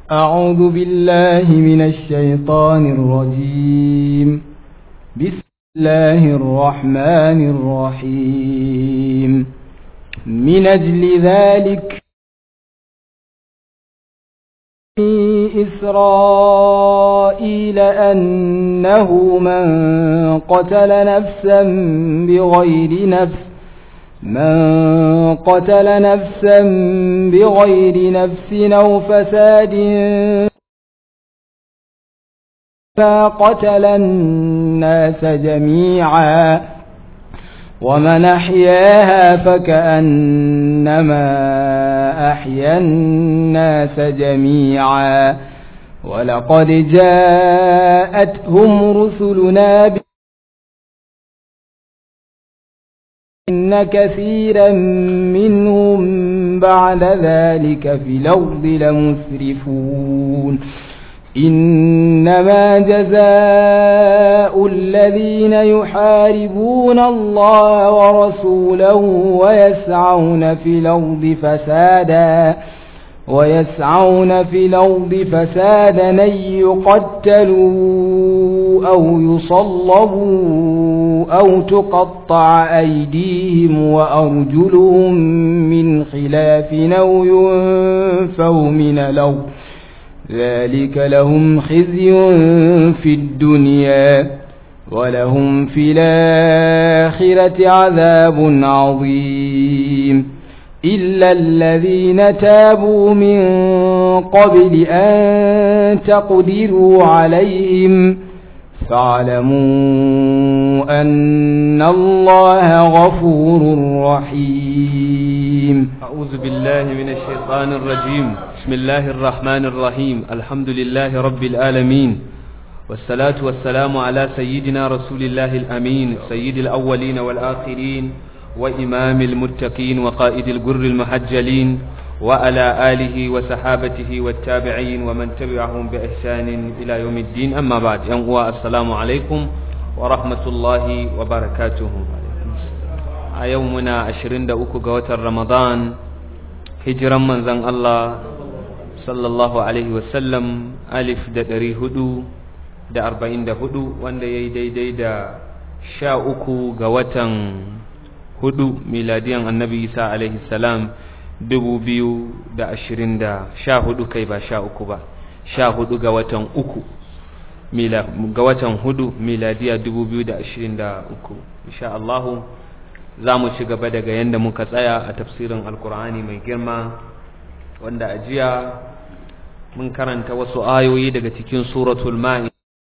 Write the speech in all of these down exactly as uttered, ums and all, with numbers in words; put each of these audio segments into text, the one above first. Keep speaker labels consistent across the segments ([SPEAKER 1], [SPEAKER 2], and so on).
[SPEAKER 1] أعوذ بالله من الشيطان الرجيم. بسم الله الرحمن الرحيم. من أجل ذلك إسرائيل أنه من قتل نفسا بغير نفس من قتل نفسا بغير نفس أو فساد فقتل الناس جميعا ومن أحياها فكأنما أحيا الناس جميعا ولقد جاءتهم رسلنا إن كثيرا منهم بعد ذلك في الأرض لمسرفون إنما جزاء الذين يحاربون الله ورسوله ويسعون في الأرض فسادا ويسعون في الأرض فسادا أن يقتلوا أو يصلبوا أو تقطع أيديهم وأرجلهم من خلاف أو ينفوا من الأرض ذلك لهم خزي في الدنيا ولهم في الآخرة عذاب عظيم إلا الذين تابوا من قبل أن تقدروا عليهم فاعلموا أن الله غفور رحيم.
[SPEAKER 2] أعوذ بالله من الشيطان الرجيم. بسم الله الرحمن الرحيم. الحمد لله رب العالمين والصلاة والسلام على سيدنا رسول الله الأمين سيد الأولين والآخرين وإمام المتقين وقائد الجر المحجلين وعلى آله وصحابته والتابعين ومن تبعهم بإحسان إلى يوم الدين. أما بعد، السلام عليكم ورحمة الله وبركاته. يومنا عشرين دقيقة قوة رمضان هجرا من زن الله صلى الله عليه وسلم ألف دري هدو دا أربعين دا هدو وان دا يدي دي دا شاءكو قوة هدو ميلاديا النبي إيسى عليه السلام dubu biyu da ashirin da sha hudu kai ba sha uku ba sha hudu ga watan uku mila ga watan hudu miladiya dubu biyu da ashirin da uku. Insha Allahu za mu ci gaba daga yanda muka tsaya a tafsirin alkur'ani mai girma wanda a jiya mun karanta wasu ayoyi daga cikin suratul ma'i.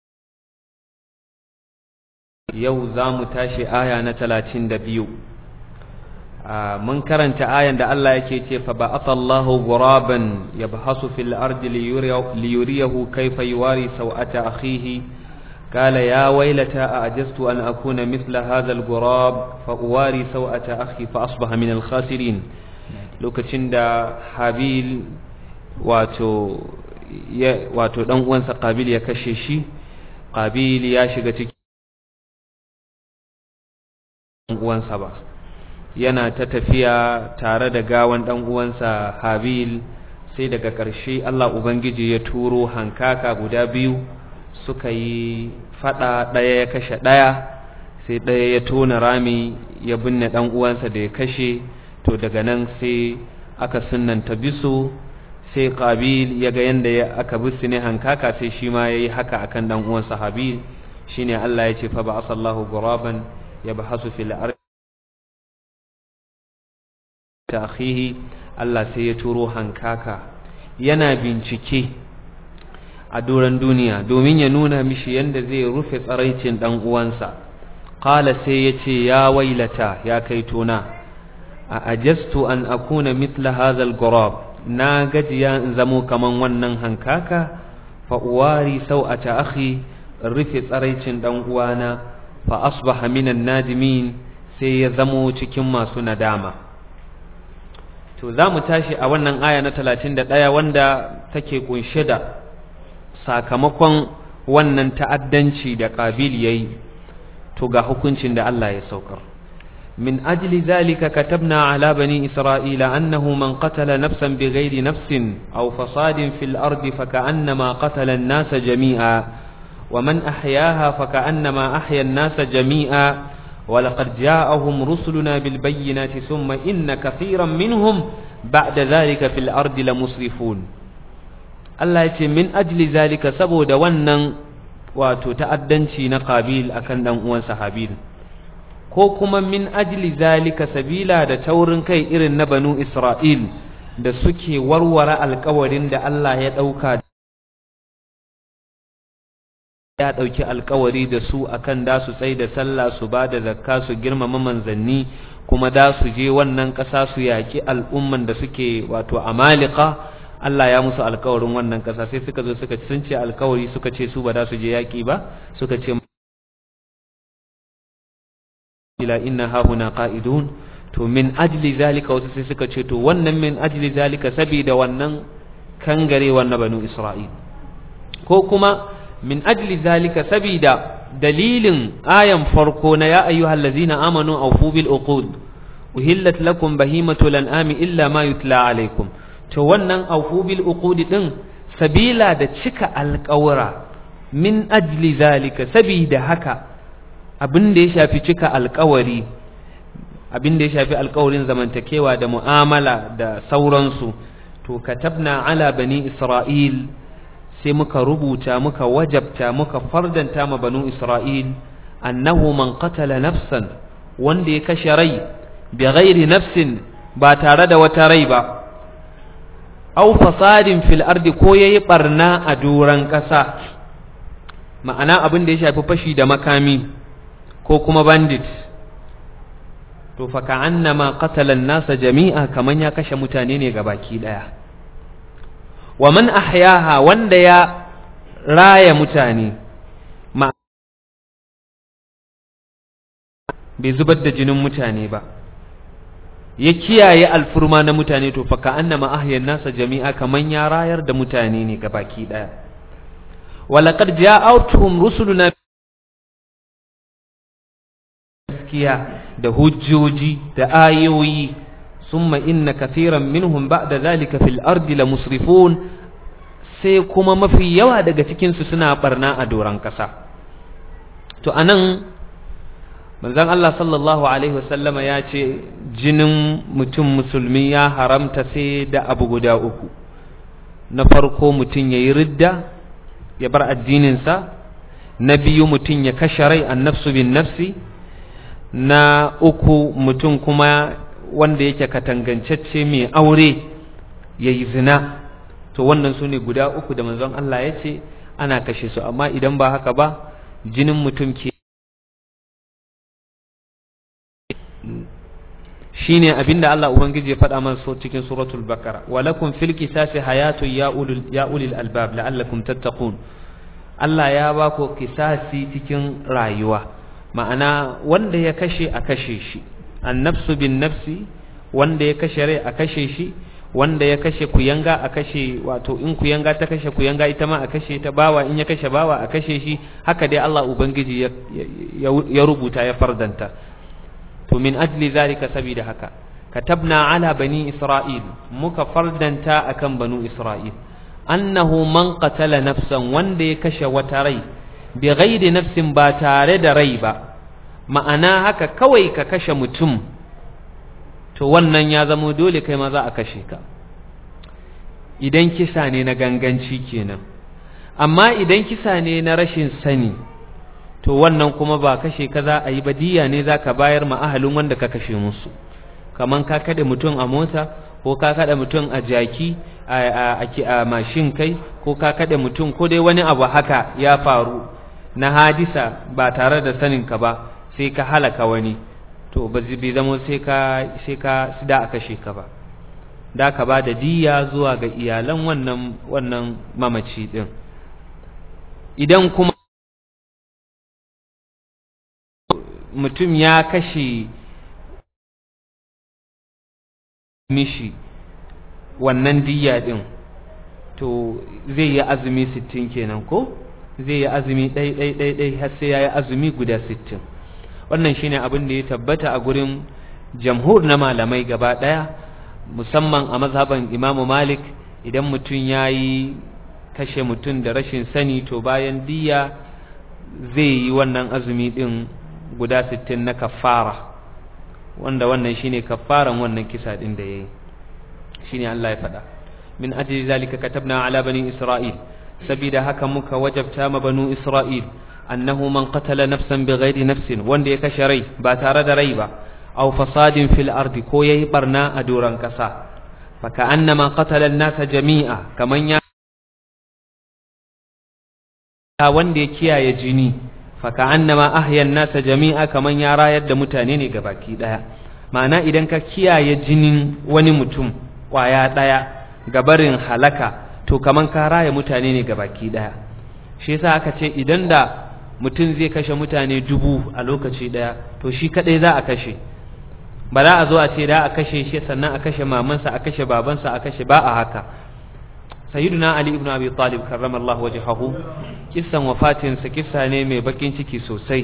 [SPEAKER 2] Yau za mu tashi aya na talatin da biyu. mun karanta ayan da Allah yake ce fa ba'athallahu ghuraban yabhasu fil ardi liyuriyahu kayfa yuwari sawata akhihi qala ya waylata a'jaztu an akuna mithla hadha al-ghurab fa uwari sawata akhi fa asbaha min al-khasirin. lokacin da Habil wato ya wato dan uwansa Qabil ya kashe shi, Qabil ya shiga cikin uwansa ba, yana ta tafiya tare da gawan dan uwansa Habil, sai daga ƙarshe Allah Ubangiji ya turo hankaka guda biyu suka yi fada, ɗaya ya kashe ɗaya, sai ɗaya ya tona rami ya binne dan uwansa da ya kashe. To daga nan sai aka sunnanta bisu, sai Qabil ya ga yanda aka bisu ne hankaka, sai shi ma yayi haka akan dan uwansa Habil. Shine Allah ya ce fa ba'asallahu ghuraban yabhasu fil ardi ta akhihi, Allah sai ya turo hankaka yana bincike a doron duniya domin ya nuna mishi yanda zai rufe tsaraicin dan uwansa. Qala sai ya ce ya wailata, ya kai tona, a ajastu an akuna mithla hadha al-ghurab, na gajiya in zamo kaman wannan hankaka, fa uwari sau'ata akhi, rufe tsaraicin dan uwana, fa asbaha minan nadimin, sai ya zamo cikin masu nadama. To za mu tashi a wannan aya na talatin da ɗaya wanda take kunshe da sakamakon wannan ta'addanci da Qabil yayi. To ga hukuncin da Allah ya saukar. من أجل ذلك كتبنا على بني إسرائيل أنه من قتل نفسا بغير نفس أو فساد في الأرض فكأنما قتل الناس جميعا ومن أحياها فكأنما أحيا الناس جميعا ولقد جاءهم رسلنا بالبينات ثم إن كثيرا منهم بعد ذلك في الأرض لمسرفون. الله يقول من أجل ذلك سبود ونن وتتأدنشي نقابيل أكن دموان صحابيل ko kuma min ajli zalika sabila da taurin kai irin na banu Isra'il da suke warware alƙawarin da Allah ya ɗauka ya ɗauki alƙawari da su akan da su tsaye da sallah su ba da zakka su girmama manzanni kuma da su je wannan ƙasa su yaƙi al'umman da suke wato amalika Allah ya musu alƙawarin wannan ƙasa sai suka zo suka sun ce alƙawari suka ce su ba da su je yaƙi ba suka ce ila inna hahuna qa'idun to min ajli zalika wasu sai suka ce to wannan min ajli zalika sabida wannan kangare wannan banu Isra'il ko kuma min ajli zalika sabida dalilin ayan farko na ya ayyuhallazina amanu awfu bil uqud uhillat lakum bahimatul an'ami illa ma yutla alaykum to wannan awfu bil uqud din sabila da cika alƙawara min ajli zalika sabida haka abin da ya shafi cika alƙawari abin da ya shafi alƙawarin zamantakewa da mu'amala da sauransu to katabna ala bani Isra'il sai muka rubuta muka wajabta muka fardanta ma banu Isra'il annahu man qatala nafsan wanda ya kashe rai bi ghairi nafsin ba tare da wata rai ba aw fasadin fil ardi ko yayi barna a duran ƙasa ma'ana abin da ya shafi fashi da makami ko kuma bandit to fa ka'annama qatala an-nasa jami'a kaman ya kashe mutane ne gabaki daya wa man ahyaha wanda ya raya mutane ma bai zubar da jinin mutane ba ya kiyaye alfurma na mutane to fa ka'annama ahya an-nasa jami'a kaman ya rayar da mutane ne gabaki daya wa laqad ja'atuhum rusuluna da hujjoji da ayoyi summa inna kathiran minhum ba'da zalika fil ardi la musrifun sai kuma mafi yawa daga cikin su suna barna a doran kasa to anan manzon Allah sallallahu alaihi wasallama ya ce jinin mutum musulmi ya haramta sai da abu guda uku na farko mutum yayi ridda ya bar addinin sa na biyu mutum ya kashe rai annafsu bin nafsi na uku mutum kuma wanda yake katangancacce mai aure ya yi zina to wannan su ne guda uku da manzon Allah ya ce ana kashe su amma idan ba haka ba jinin mutum ke shine abinda Allah ubangiji ya faɗa mana so cikin suratul baqara walakum fil qisasi hayatun ya ulul ya ulil albab la'allakum tattaqun Allah ya ba ku kisasi cikin rayuwa ma'ana wanda ya kashe a kashe shi annafsu bin nafsi wanda ya kashe rai a kashe shi wanda ya kashe kuyanga a kashe wato in kuyanga ta kashe kuyanga ita ma a kashe ta bawa in ya kashe bawa a kashe shi haka dai Allah ubangiji ya, ya, ya rubuta ya fardanta to min ajli zalika sabida haka katabna ala bani isra'il muka fardanta akan banu isra'il annahu man qatala nafsan wanda ya kashe wata rai bi ghairi nafsin ba tare da rai ba ma'ana haka kawai ka kashe mutum to wannan ya zamo dole kai ma za a kashe ka idan kisa ne na ganganci kenan amma idan kisa ne na rashin sani to wannan kuma ba kashe ka za a yi ba diya ne za ka bayar ma ahalin wanda ka kashe musu kaman ka kada mutum a mota ko ka kada mutum a jaki a a mashin kai ko ka kada mutum ko dai wani abu haka ya faru na hadisa ba tare da sanin ka ba sai ka halaka wani to ba zai zama sai ka sai ka da aka kashe ka ba da ka ba da diya zuwa ga iyalan wannan wannan mamaci din idan kuma mutum ya kashe mishi wannan diya din to zai yi azumi sittin kenan ko zai yi azumi ɗai ɗai ɗai ɗai har sai ya yi azumi guda sittin wannan shine abin da ya tabbata a gurin jamhur na malamai gaba daya, musamman a mazhaban Imam Malik. Idan mutum yayi kashe mutum da rashin sani, to bayan diya zai yi wannan azumi din guda sittin na kafara, wanda wannan shine kafaran wannan kisa din da yayi. shine Allah ya faɗa, min ajli zalika katabna ala bani isra'il, sabida haka muka wajabta ma banu isra'il annahu man qatala nafsan bighairi nafsin, wanda ya kashe rai ba tare da rai ba, aw fasadin fil ardi, ko yayi barna a doran kasa, fa ka'annama qatala an-nasa jami'a, kaman ya wanda ya kiyaye jini, fa ka'annama ahya an-nasa jami'a, kaman ya rayar da mutane ne gabaki daya. Ma'ana idan ka kiyaye jinin wani mutum kwaya daya gabarin halaka, to kaman ka raya mutane ne gabaki daya. Shi yasa aka ce idan da mutum zai kashe mutane dubu a lokaci daya, to shi kadai za a kashe, ba za a zo a ce da a kashe shi sannan a kashe mamansa, a kashe babansa, a kashe, ba a haka. Sayyiduna Ali ibn Abi Talib karramallahu wajhahu, kissan wafatinsa kissa ne mai bakin ciki sosai.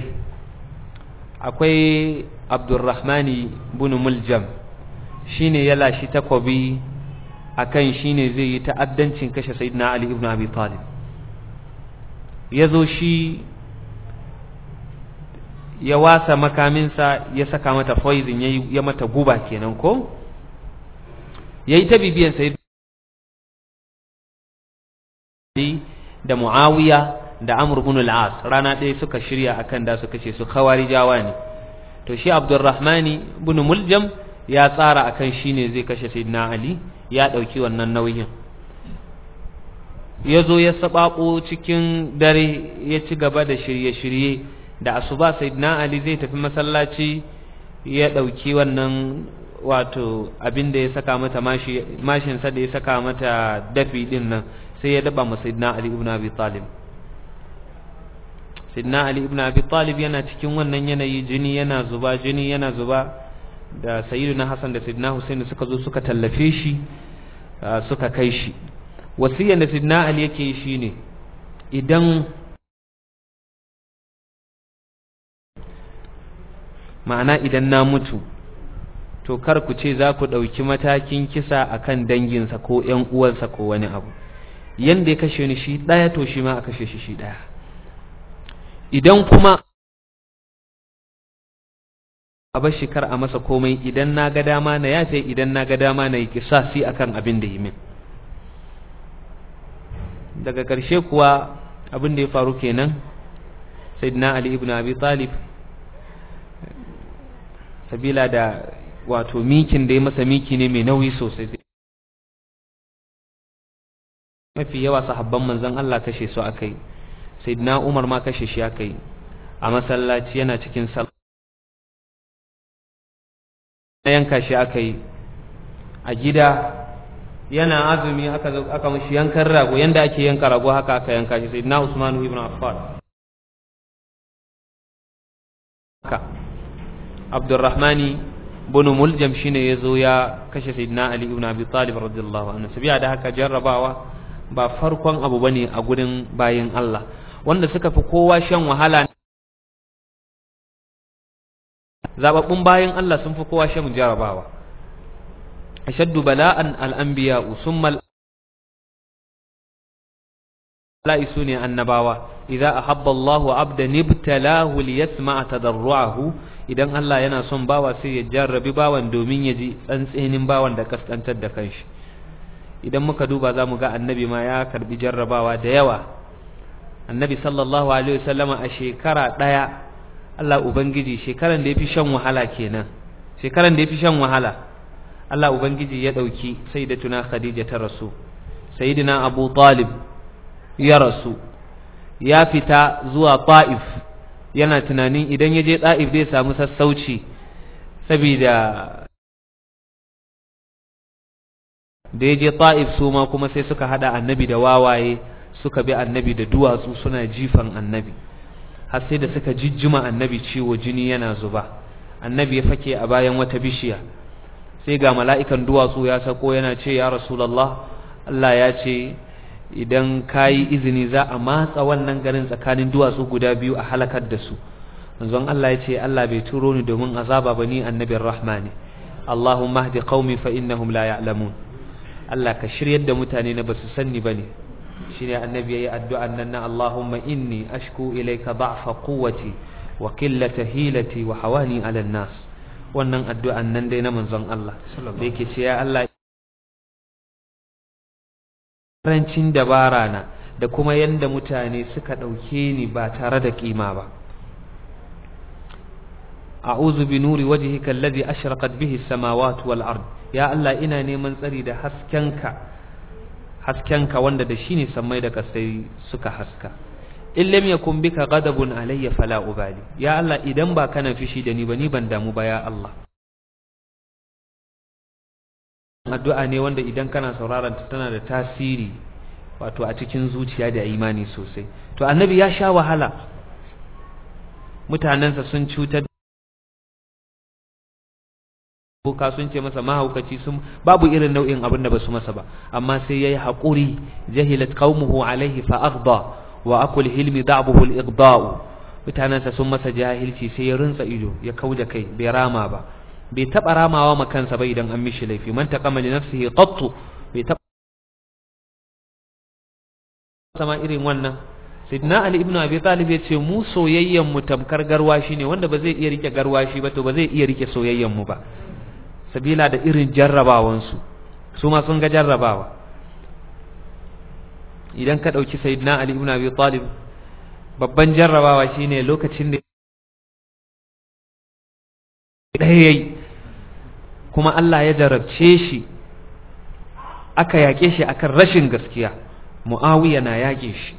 [SPEAKER 2] Akwai Abdurrahmani ibn Muljam, shine ya lashi takobi akan shine zai yi ta'addancin kashe Sayyidina Ali ibn Abi Talib. Yazo shi ya wasa makaminsa, ya saka mata poison, ya mata guba kenan ko, yayi ta bibiyan Sayyidina Ali da Muawiya da Amr ibn al-As, rana ɗaya suka shirya akan da su kashe su, khawarijawa ne. To shi Abdurrahmani ibn Muljam ya tsara akan shine zai kashe Sayyidina Ali, ya dauki wannan nauyin. Yazo ya sabako cikin dare, ya ci gaba da shirye-shirye. Da asuba Sayyidina Ali zai tafi masallaci, ya dauki wannan wato abin da ya saka mata mashi, mashin sa da ya saka mata dafi din nan, sai ya daba masa Sayyidina Ali ibn Abi Talib. Sayyidina Ali ibn Abi Talib yana cikin wannan yanayi, jini yana zuba, jini yana zuba, da Sayyidina Hassan da Sayyidina Hussein suka zo suka tallafe shi, suka kai shi. Wasiyar da Sayyidina Ali yake yi shine, idan ma'ana idan na mutu, to kar ku ce za ku ɗauki matakin kisa akan danginsa ko ƴan uwansa ko wani abu. Yanda ya kashe ni shi ɗaya, to shi ma a kashe shi shi ɗaya. Idan kuma a bar shi kar a masa komai, idan na ga dama na yafe, idan na ga dama na yi kisasi akan abin da yi min. Daga ƙarshe kuwa abin da ya faru kenan, Sayyidina Ali ibn Abi Talib, sabila da wato mikin da ya masa miki ne mai nauyi sosai, mafi yawa sahabban manzon Allah kashe su akai. Sayyidina Umar ma kashe shi akai a masallaci, yana cikin sallah, yanka shi akai a gida, yana azumi aka aka mishi yankan rago, yanda ake yanka rago haka aka yanka shi. Sayyidina Usman ibn Affan, haka Abdurrahmani ibn Muljam shine yazo ya kashe Sayyidina Ali ibn Abi Talib radiyallahu anhu. Sabiya da haka jarrabawa ba farkon abu bane a gurin bayin Allah, wanda suka fi kowa shan wahala. Zababbun bayin Allah sun fi kowa shan jarrabawa. Ashaddu bala'an al-anbiya summa al-mala'iku ne annabawa. Idza ahabba Allahu 'abdan ibtalahu liyasma'a tadarruahu, idan Allah yana son bawa sai ya jarrabi bawan domin ya ji tsantsenin bawan da kaskantar da kanshi. Idan muka duba za mu ga annabi ma ya karbi jarrabawa da yawa. Annabi sallallahu alaihi wasallama a shekara daya, Allah ubangiji shekaran da yafi shan wahala kenan, shekaran da yafi shan wahala, Allah ubangiji ya dauki sayyidatuna Khadija ta rasu, sayyidina Abu Talib ya rasu, ya fita zuwa Taif, yana tunanin idan ya je Taif zai samu sassauci, saboda da ya je Taif su ma kuma sai suka hada annabi da wawaye, suka bi annabi da duwatsu suna jifan annabi, har sai da suka jijjima annabi ciwo, jini yana zuba. Annabi ya fake a bayan wata bishiya, sai ga mala'ikan duwatsu ya sako yana ce, ya Rasulullah, Allah ya ce idan kayi izini za a matsa wannan garin tsakanin duwatsu guda biyu a halakar da su. manzon Allah ya ce Allah bai turo ni domin azaba ba, ni annabin rahma ne. Allahumma hdi qaumi fa innahum la ya'lamun. Allah ka shiryar da mutane na basu sanni bane. Shine annabi yayi addu'an nan na Allahumma inni ashku ilayka da'fa quwwati wa qillata hilati wa hawani 'ala an-nas. Wannan addu'an nan dai na manzon Allah da yake ce ya Allah, karancin dabara na da kuma yanda mutane suka dauke ni ba tare da kima ba. a'udhu bi nuri wajhika alladhi ashraqat bihi as-samawati wal ard. Ya Allah, ina neman tsari da haskenka haskenka wanda da shine sammai da kasai suka haska. in lam yakun bika ghadabun alayya fala ubali. Ya Allah, idan ba kana fishi da ni ba, ni ban damu ba ya Allah. Addu'a ne wanda idan kana sauraron ta tana da tasiri wato a cikin zuciya da imani sosai. To annabi ya sha wahala, mutanensa sun cutar, boka sun ce masa mahaukaci, sun babu irin nau'in abin da basu masa ba, amma sai yayi haƙuri. jahilat qaumuhu alaihi fa aghda wa aqul hilmi da'buhu al-ighda'u. mutanensa sun masa jahilci sai ya rinsa ido ya kauda kai, bai rama ba, bai taba ramawa ma kansa ba idan an mishi laifi. man taqama li nafsihi qattu, bai taba sama irin wannan. Sidna Ali ibn Abi Talib ya ce mu soyayyen mu tamkar garwashi ne, wanda ba zai iya rike garwashi ba to ba zai iya rike soyayyen mu ba, sabila da irin jarrabawan su su ma sun ga jarrabawa. Idan ka dauki Sayyidina Ali ibn Abi Talib, babban jarrabawa shine lokacin da yayi kuma Allah ya jarabce shi, aka yake shi akan rashin gaskiya. Muawiya na yakin shi,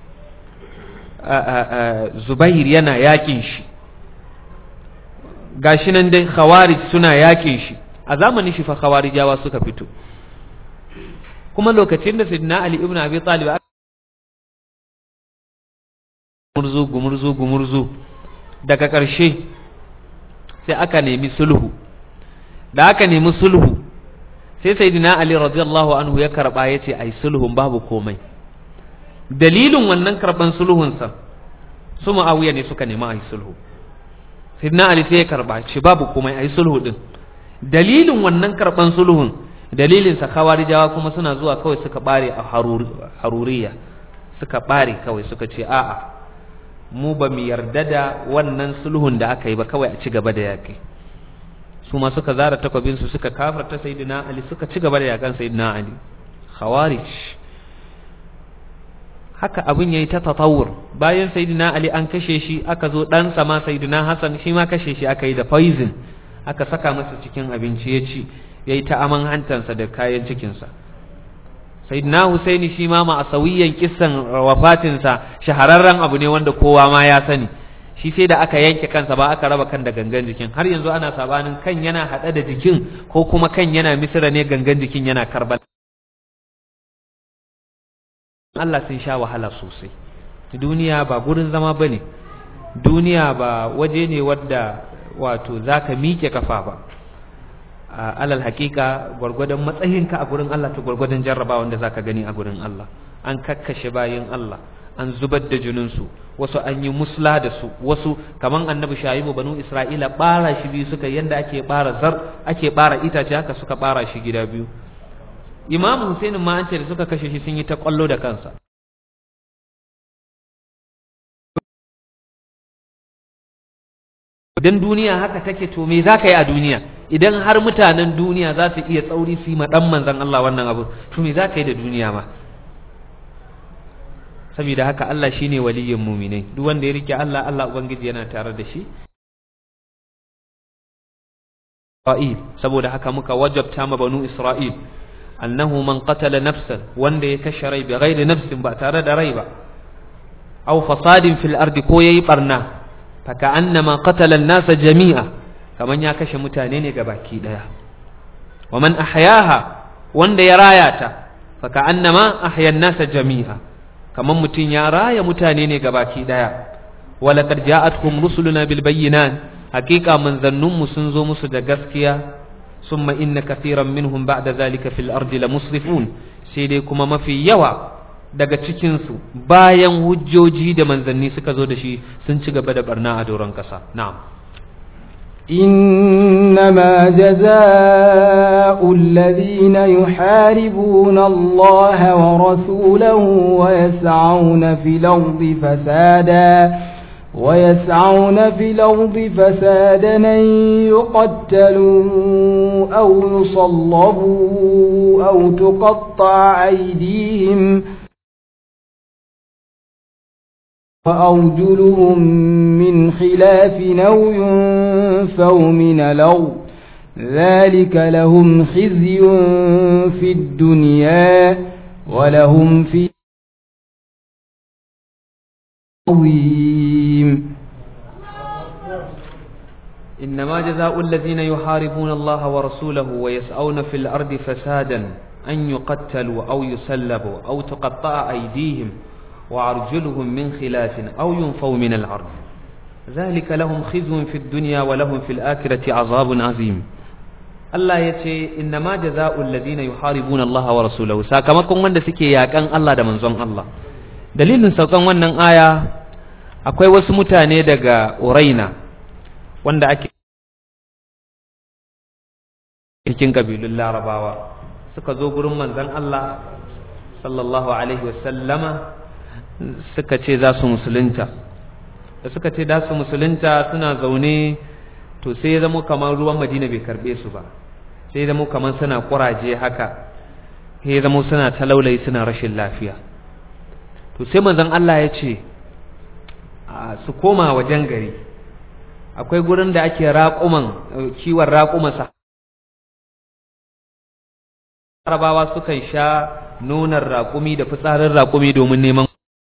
[SPEAKER 2] Zubair yana yakin shi, gashi nan dai Khawarij suna yakin shi. A zamanin shi fa Khawarijawa suka fito, kuma lokacin da Sayyidina Ali ibn Abi Talib gumurzu gumurzu gumurzu daga ƙarshe sai aka nemi sulhu. Da aka nemi sulhu sai Sayyidina Ali radiyallahu anhu ya karba, yace ai sulhun babu komai. Dalilin wannan karban sulhunsa su Muawiya ne suka nemi ayi sulhu. Sayyidina Ali sai ya karba, ce babu komai ayi sulhu din. Dalilin wannan karban sulhun, dalilin sa Khawarijawa kuma suna zuwa kawai suka bare a Haruriya, suka bare kawai suka ce a'a mu ba mu yarda da wannan sulhun da aka yi ba, kawai a ci gaba da yaki. Su ma suka zara takwabin su suka kafarta Sayyidina Ali, suka ci gaba da yakan Sayyidina Ali. Khawarij haka abin yayi ta tatawur. Bayan Sayyidina Ali an kashe shi, aka zo dan sama Sayyidina Hassan shi ma kashe shi aka yi da poison, aka saka masa cikin abinci ya ci, yayi ta aman hantansa da kayan cikin sa. Sayyidina Husaini shi ma ma'asawiyan kissan wafatin sa shahararren abu ne wanda kowa ma ya sani. Shi sai da aka yanke kansa ba, aka raba kan da gangan jikin. Har yanzu ana sabanin kan yana hada da jikin ko kuma kan yana Misra ne, gangan jikin yana Karbala. Allah sun sha wahala sosai. Duniya ba gurin zama bane, duniya ba waje ne wadda wato zaka miƙe kafa ba. Alal hakika gwargwadon matsayinka a gurin Allah to gwargwadon jarraba wanda zaka gani a gurin Allah. An kakkashe bayin Allah, an zubar da jininsu, wasu an yi musla da su, wasu kaman annabi Shaibu banu Isra'ila bara shi biyu suka, yanda ake bara zar ake bara itace haka suka bara shi gida biyu. Imam Hussein ma an ce da suka kashe shi sun yi ta kwallo da kansa. Idan duniya haka take, to me zaka yi a duniya? Idan har mutanen duniya za su iya tsauri su yi ma dan manzon Allah wannan abu, to me zaka yi da duniya ma? Saboda haka Allah shine waliyin mu'minai. Duk wanda ya rike Allah, Allah ubangiji yana tare da shi. Isra'il, saboda haka muka wajabta ma banu Isra'il annahu man qatala nafsan, wanda ya kashe rai bi ghairi nafsin, ba tare da rai ba, aw fasadin fil ardi, ko yayi barna, fa ka'annama qatala an-nasa jami'a, kaman ya kashe mutane ne gabaki daya. Wa man ahyaha, wanda ya raya ta, fa ka'annama ahya an-nasa jami'a, kaman mutun ya raya mutane ne gabaki daya. Wa laqad ja'atkum rusuluna bil bayyinat, haqiqa manzannun sun zo musu da gaskiya. Summa inna kathiran minhum ba'da zalika fil ardi la musrifun, sai dai kuma mafi yawa daga cikinsu bayan hujjoji da manzanni suka zo da shi sun ci gaba da barna a doron ƙasa. Na'am.
[SPEAKER 1] إنما جزاء الذين يحاربون الله ورسوله ويسعون في الأرض فسادا ويسعون في الأرض فسادا أن يقتلوا أو يصلبوا أو تقطع أيديهم وأرجلهم من خلاف أو ينفوا من الأرض ذلك لهم خزي في الدنيا ولهم في عظيم.
[SPEAKER 2] إنما جزاء الذين يحاربون الله ورسوله ويسعون في الأرض فسادا أن يقتلوا أو يسلبوا أو تقطع أيديهم وأرجلهم من خلاف أو ينفوا من الأرض ذلك لهم خزي في الدنيا ولهم في الآخرة عذاب عظيم. Allah ya ce innama jaza'ul ladina yuharibuna Allah wa rasulahu, sakamakon wanda suke yakan Allah da manzon Allah. Dalilin saukan wannan aya, akwai wasu mutane daga Uraina wanda ake cikin kabilun Larabawa suka zo gurin manzon Allah sallallahu alaihi wasallama suka ce za su musulunta. Da suka ce za su musulunta suna zaune, to sai ya zama kamar ruwan Madina bai karbe su ba, sai ya zama kamar suna kuraje haka, sai ya zama suna talaulayi suna rashin lafiya. To sai manzon Allah ya ce su koma wajen gari, akwai gurin da ake raƙuman kiwon raƙuma sa Larabawa sukan sha nonon raƙumi da fitsarin raƙumi domin neman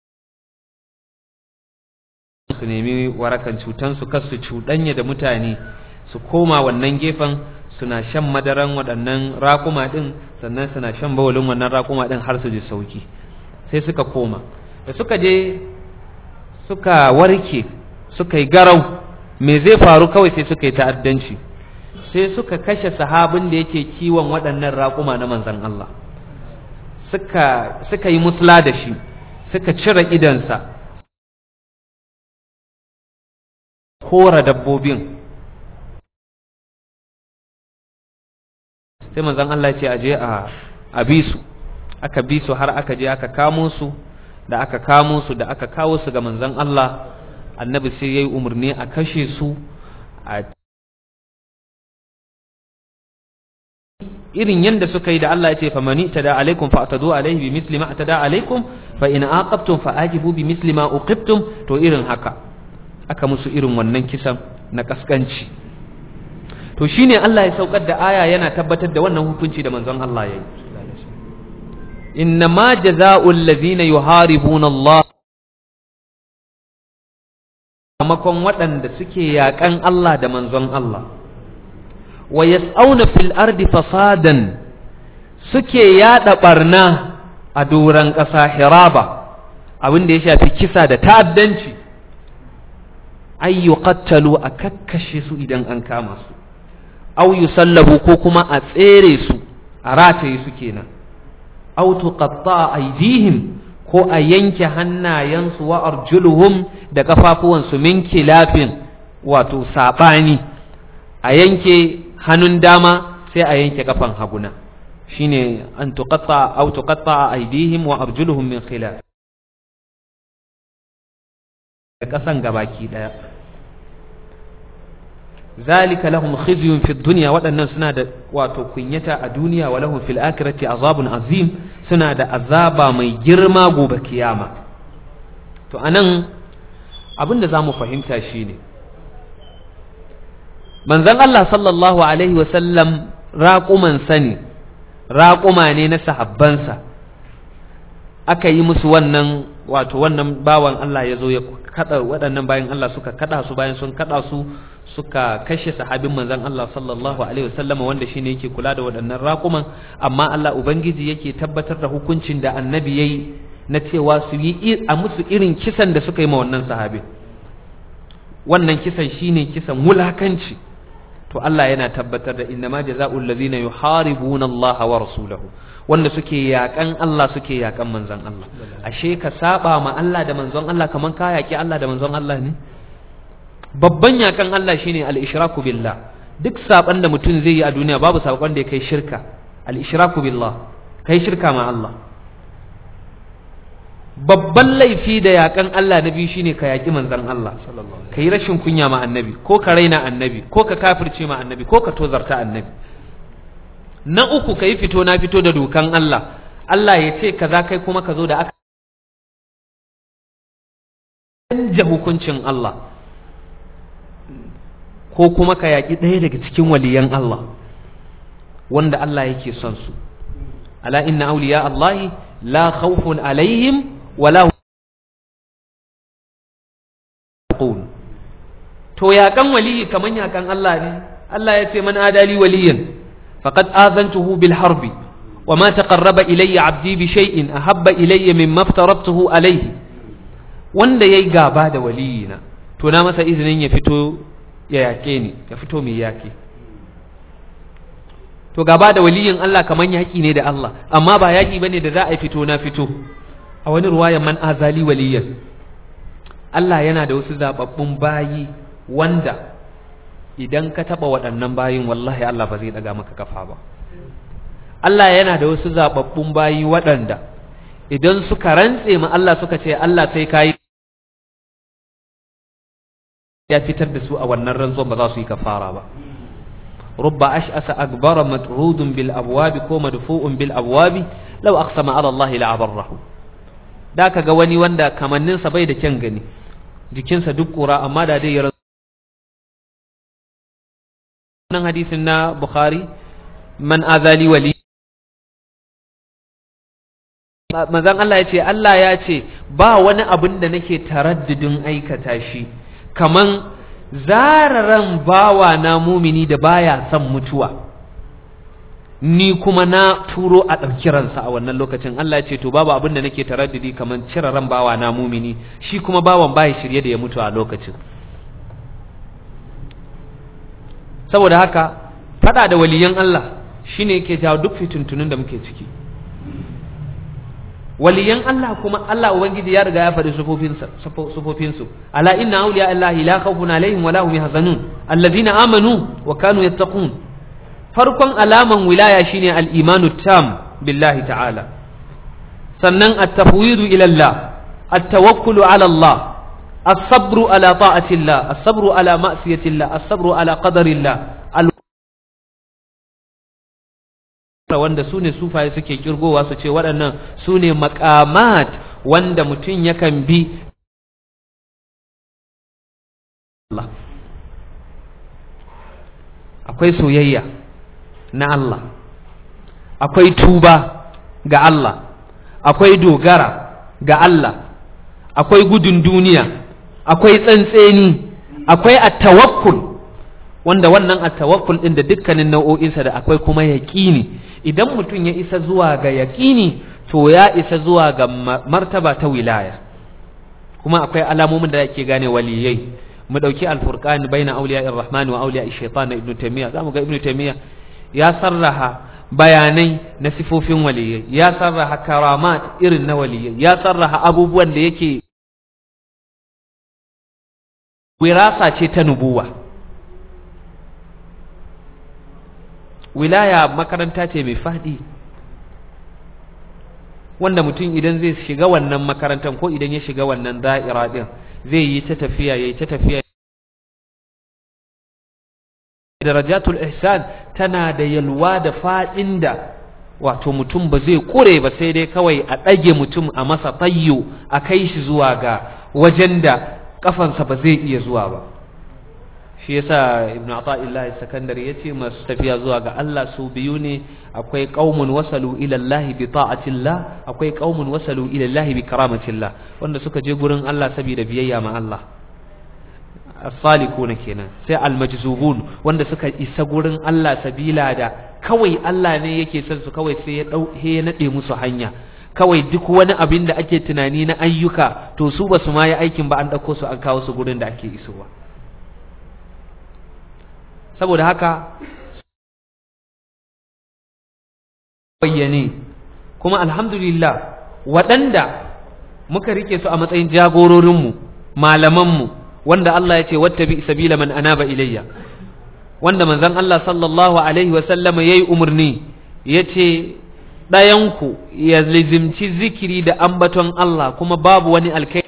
[SPEAKER 2] su nemi warakan cutansu, kar su cuɗanya da mutane, su koma wannan gefen suna shan madaran waɗannan raƙuma ɗin, sannan suna shan bawalin wannan raƙuma ɗin har su ji sauki. Sai suka koma, da suka je suka warke suka yi garau, me zai faru? Kawai sai suka yi ta'addanci, sai suka kashe sahabin da yake kiwon waɗannan raƙuma na manzon Allah, suka suka yi musla da shi, suka cire idansa, kora dabbobin. Sai manzon Allah ce aje a a bi su, aka bi su har aka je aka kamo su, da aka kamo su da aka kawo su ga manzon Allah, annabi sai yayi umarni a kashe su a irin yanda suka yi da Allah ya ce fa mani tada alaikum fa atadu alaihi bi misli ma atada alaikum fa in aqabtum fa ajibu bi misli ma uqibtum. To irin haka aka musu irin wannan kisan na kaskanci. To shine Allah ya saukar da aya yana tabbatar da wannan hukunci da manzon Allah yayi. Innama jazaa'ul ladzina yuharibuna Allah, kamakon waɗanda suke yaƙan Allah da manzon Allah, wa yas'auna fil ardi fasadan, suke yada barna a doran ƙasa, hiraba, abin da ya shafi kisa da ta'addanci, ay yuqattalu, a kakkashe su idan an kama su, aw yusallabu, ko kuma a tsere su a rataye su kenan, aw tuqatta aydihim, ko a yanke hannayensu wa arjuluhum, da kafafuwansu min kilafin, wato sabani, a yanke hannun dama sai a yanke kafan haguna, shine an tuqatta aw tuqatta aydihim wa arjuluhum min khilaf, da kasan gabaki daya. zalika lahum khizyun fid dunya, waɗannan suna da wato kunyata a duniya, wa lahum fil akhirati azabun azim, suna da azaba mai girma gobe kiyama. To anan abinda zamu fahimta shine manzon Allah sallallahu alaihi wa sallam raquman sani raquma ne na sahabbansa, aka yi musu wannan wato wannan bawan Allah ya zo ya kada waɗannan bayan Allah suka kada su, bayan sun kada su suka kashe sahabin manzon Allah sallallahu alaihi wasallam wanda shine yake kula da waɗannan raƙuman. Amma Allah ubangiji yake tabbatar da hukuncin da annabi yayi na cewa su yi a musu irin kisan da suka yi ma wannan sahabi. Wannan kisan shine kisan wulakanci, to Allah yana tabbatar da innama jazaa'ul ladina yuharibuna Allah wa rasulahu, wanda suke yakan Allah suke yakan manzon Allah. Ashe ka saba ma Allah da manzon Allah kaman ka yaki Allah da manzon Allah ne? Babban yakan Allah shine al-ishraku billah. Duk saban da mutum zai yi a duniya babu saban da ya kai shirka, al-ishraku billah, kai shirka ma Allah. Babban laifi da yakan Allah na biyu shine ka yaki manzon Allah, ka yi rashin kunya ma annabi, ko ka raina annabi, ko ka kafirce ma annabi, ko ka tozarta annabi. Na uku ka yi fito na fito da dokan Allah, Allah ya ce kaza kai kuma ka zo da aka canja hukuncin Allah, ko kuma ka yaki ɗaya daga cikin waliyan Allah wanda Allah yake son su. Ala inna awliya Allahi la khawfun alaihim wala hum. To yakan waliyi kaman yakan Allah ne. Allah ya ce man adali waliyan faqad azantuhu bil harbi wama taqarraba ilayya abdi bi shay'in ahabba ilayya mimma aftaratuhu alayhi. Wanda yayi gaba da waliyina to na masa izinin ya fito ya yake ni, ya fito mai yake. To gaba da waliyin Allah kaman yaki ne da Allah, amma ba yaki bane da za a fito na fito. A wani ruwayan man azali waliyan, Allah yana da wasu zababbun bayi wanda idan ka taba waɗannan bayin wallahi Allah ba zai daga maka kafa ba. Allah yana da wasu zababbun bayi waɗanda idan suka rantse ma Allah suka ce Allah sai kai, ya fitar da su a wannan rantsuwan ba za su yi kafara ba. rubba ash'asa akbara matrudun bil abwabi ko madfu'un bil abwabi law aqsama ala Allah la abarrahu. Da ka ga wani wanda kamanninsa bai da kyan gani, jikinsa duk kura, amma da dai ya rasu. Wannan hadisin na Bukhari, man azali wali, manzon Allah ya ce Allah ya ce ba wani abin da nake taraddudin aikata shi kaman zararan bawa na mumini da baya son mutuwa, ni kuma na turo a ɗauki ransa a wannan lokacin. Allah ya ce to babu abin da nake taraddudi kaman cire ran bawa na mumini, shi kuma bawan bai shirye da ya mutu a lokacin. Saboda haka fada da waliyan Allah shine yake jawo duk fituntunun da muke ciki. Waliyan Allah kuma Allah ubangiji ya riga ya faɗi sufofin su. Ala inna awliya Allahi la khawfun alaihim wa la hum yahzanun alladhina amanu wa kanu yattaqun. Farkon alaman wilaya shine al-imanu tam billahi ta'ala, sannan at-tafwidu ila Allah, at-tawakkulu ala Allah, as-sabru ala ta'ati Allah, as-sabru ala ma'siyati Allah, as-sabru ala qadari Allah. Wanda su ne sufaye suke kirgowa su ce waɗannan su ne maqamat wanda mutum yakan bi Allah. Akwai soyayya na Allah, akwai tuba ga Allah, akwai dogara ga Allah, akwai gudun duniya, akwai tsantseni, akwai at-tawakkul, wanda wannan at-tawakkul din da dukkanin nau'o'insa da akwai kuma yaqini. Idan mutum ya isa zuwa ga yaqini to ya isa zuwa ga martaba ta wilaya. Kuma akwai alamomin da ake gane waliyai. Mu dauki al-furqan baina awliya'ir rahman wa awliya'ish shaitan, ibn taymiya. Zamu ga ibn taymiya ya sarraha bayanai na sifofin waliyai, ya sarraha karamat irin na waliyai, ya sarraha abubuwan da yake wirasa ce ta nubuwa. Wilaya makaranta ce mai fadi wanda mutum idan zai shiga wannan makarantar ko idan ya shiga wannan da'ira din zai yi ta tafiya yayi ta tafiya. Darajatul ihsan tana da yalwa da fadin da wato mutum ba zai kure ba, sai dai kawai a dage mutum a masa tayyo a kai shi zuwa ga wajen da kafansa ba zai iya zuwa ba. Shi yasa Ibn Ata'illah Sakandari yace masu tafiya zuwa ga Allah su biyu ne, akwai qaumun wasalu ila Allah bi ta'atillah, akwai qaumun wasalu ila Allah bi karamatillah, wanda suka je gurin Allah saboda biyayya ma Allah. As-salikuna kenan. Sai al-majzubun, wanda suka isa gurin Allah sabila da kawai Allah ne yake son su, kawai sai ya dau ya nade musu hanya. Kawai duk wani abin da ake tunani na ayyuka to su basu ma yi aikin ba, an dauko su an kawo su gurin da ake isowa. saboda haka bayyane kuma alhamdulillah waɗanda muka rike su a matsayin jagororinmu malamanmu wanda Allah ya ce wattabi sabila man anaba ilayya wanda manzon Allah sallallahu alaihi wa sallama yayi umarni yace ɗayanku ya lizimci zikiri da ambaton Allah kuma babu wani alkai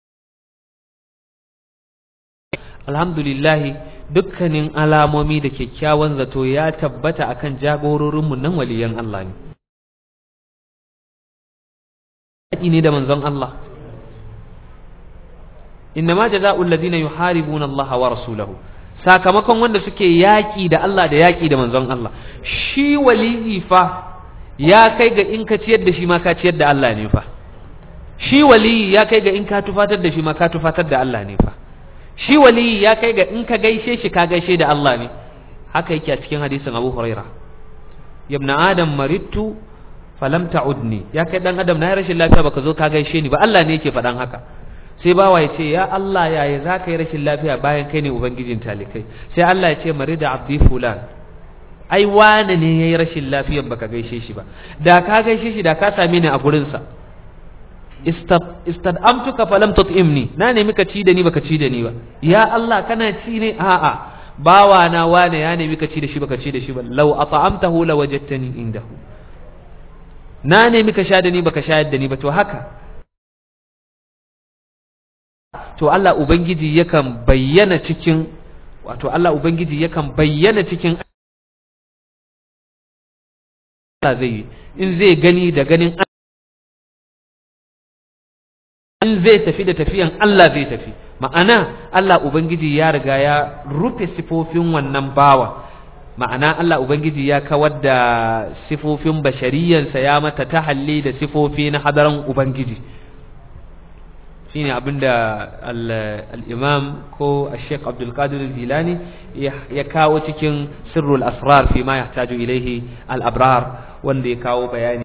[SPEAKER 2] alhamdulillah dukkanin alamomi da kyakkyawan zato ya tabbata akan jagororinmu nan waliyan Allah ne ne da manzon Allah innama jazaa'ul ladina yuharibuna Allah wa rasulahu sakamakon wanda suke yaki da Allah da yaki da manzon Allah shi waliyi fa ya kai ga in ka ciyar da shi ma ka ciyar da Allah ne fa shi waliyi ya kai ga in ka tufatar da shi ma ka tufatar da Allah ne fa shi waliyi ya kai ga in ka gaishe shi ka gaishe da Allah ne haka yake a cikin hadisin Abu Huraira ibn Adam maridtu falam ta'udni ya kai dan adam na yi rashin lafiya baka zo ka gaishe ni ba Allah ne yake faɗan haka sai bawa ya ce ya Allah yaya za ka yi rashin lafiya bayan kai ne ubangijin talikai sai Allah ya ce marida abdi fulan ai wane ne yayi rashin lafiyan baka gaishe shi ba da ka gaishe shi da ka same ni a gurin sa istad'amtuka falam tut'imni na nemi ka ci da ni baka ci da ni ba ya Allah kana ci ne a'a bawa na wane ya nemi ka ci da shi baka ci da shi ba law at'amtahu lawajadtani indahu na nemi ka sha da ni baka shayar da ni ba to haka to Allah ubangiji yakan bayyana cikin wato Allah ubangiji yakan bayyana cikin Allah zai in zai gani da ganin in zai tafi da tafiyan Allah zai tafi ma'ana Allah ubangiji ya riga ya rufe sifofin wannan bawa ma'ana Allah ubangiji ya kawar da sifofin bashariyansa ya mata tahalli da sifofi na hadaran ubangiji shine abinda al-imam ko al-sheikh Abdul Qadir al-Jilani ya kawo cikin sirrul asrar fi ma yahtaju ilayhi al-abrar wanda ya kawo bayani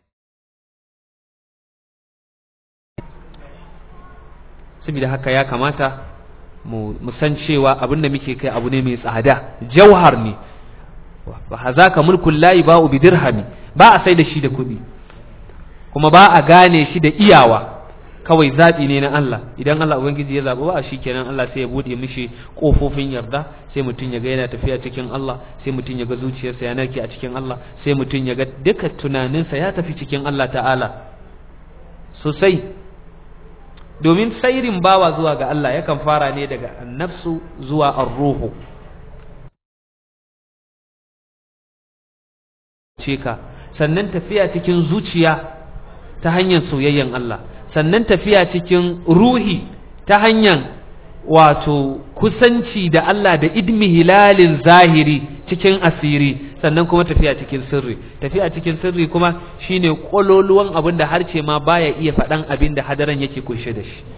[SPEAKER 2] saboda haka ya kamata mu san cewa abinda muke kai abu ne mai tsada jauhar ne ba hazaka mulkul lahi ba'u bi dirhami ba a sai da shi da kuɗi kuma ba a gane shi da iyawa kawai zaɓi ne na Allah idan Allah ubangiji ya zaɓi ba shikenan Allah sai ya bude mishi kofofin yarda sai mutum ya ga yana tafiya cikin Allah sai mutum ya ga zuciyarsa ya narke a cikin Allah sai mutum ya ga duka tunaninsa ya tafi cikin Allah ta'ala sosai domin sairin bawa zuwa ga Allah yakan fara ne daga annafsu zuwa ar-ruhu cika sannan tafiya cikin zuciya ta hanyar soyayyen Allah sannan tafiya cikin ruhi ta hanyar wato kusanci da Allah da idmi hilalin zahiri cikin asiri sannan kuma tafiya cikin sirri tafiya cikin sirri kuma shine kololuwan abin da harce ma baya iya faɗan abin da hadaran yake kunshe da shi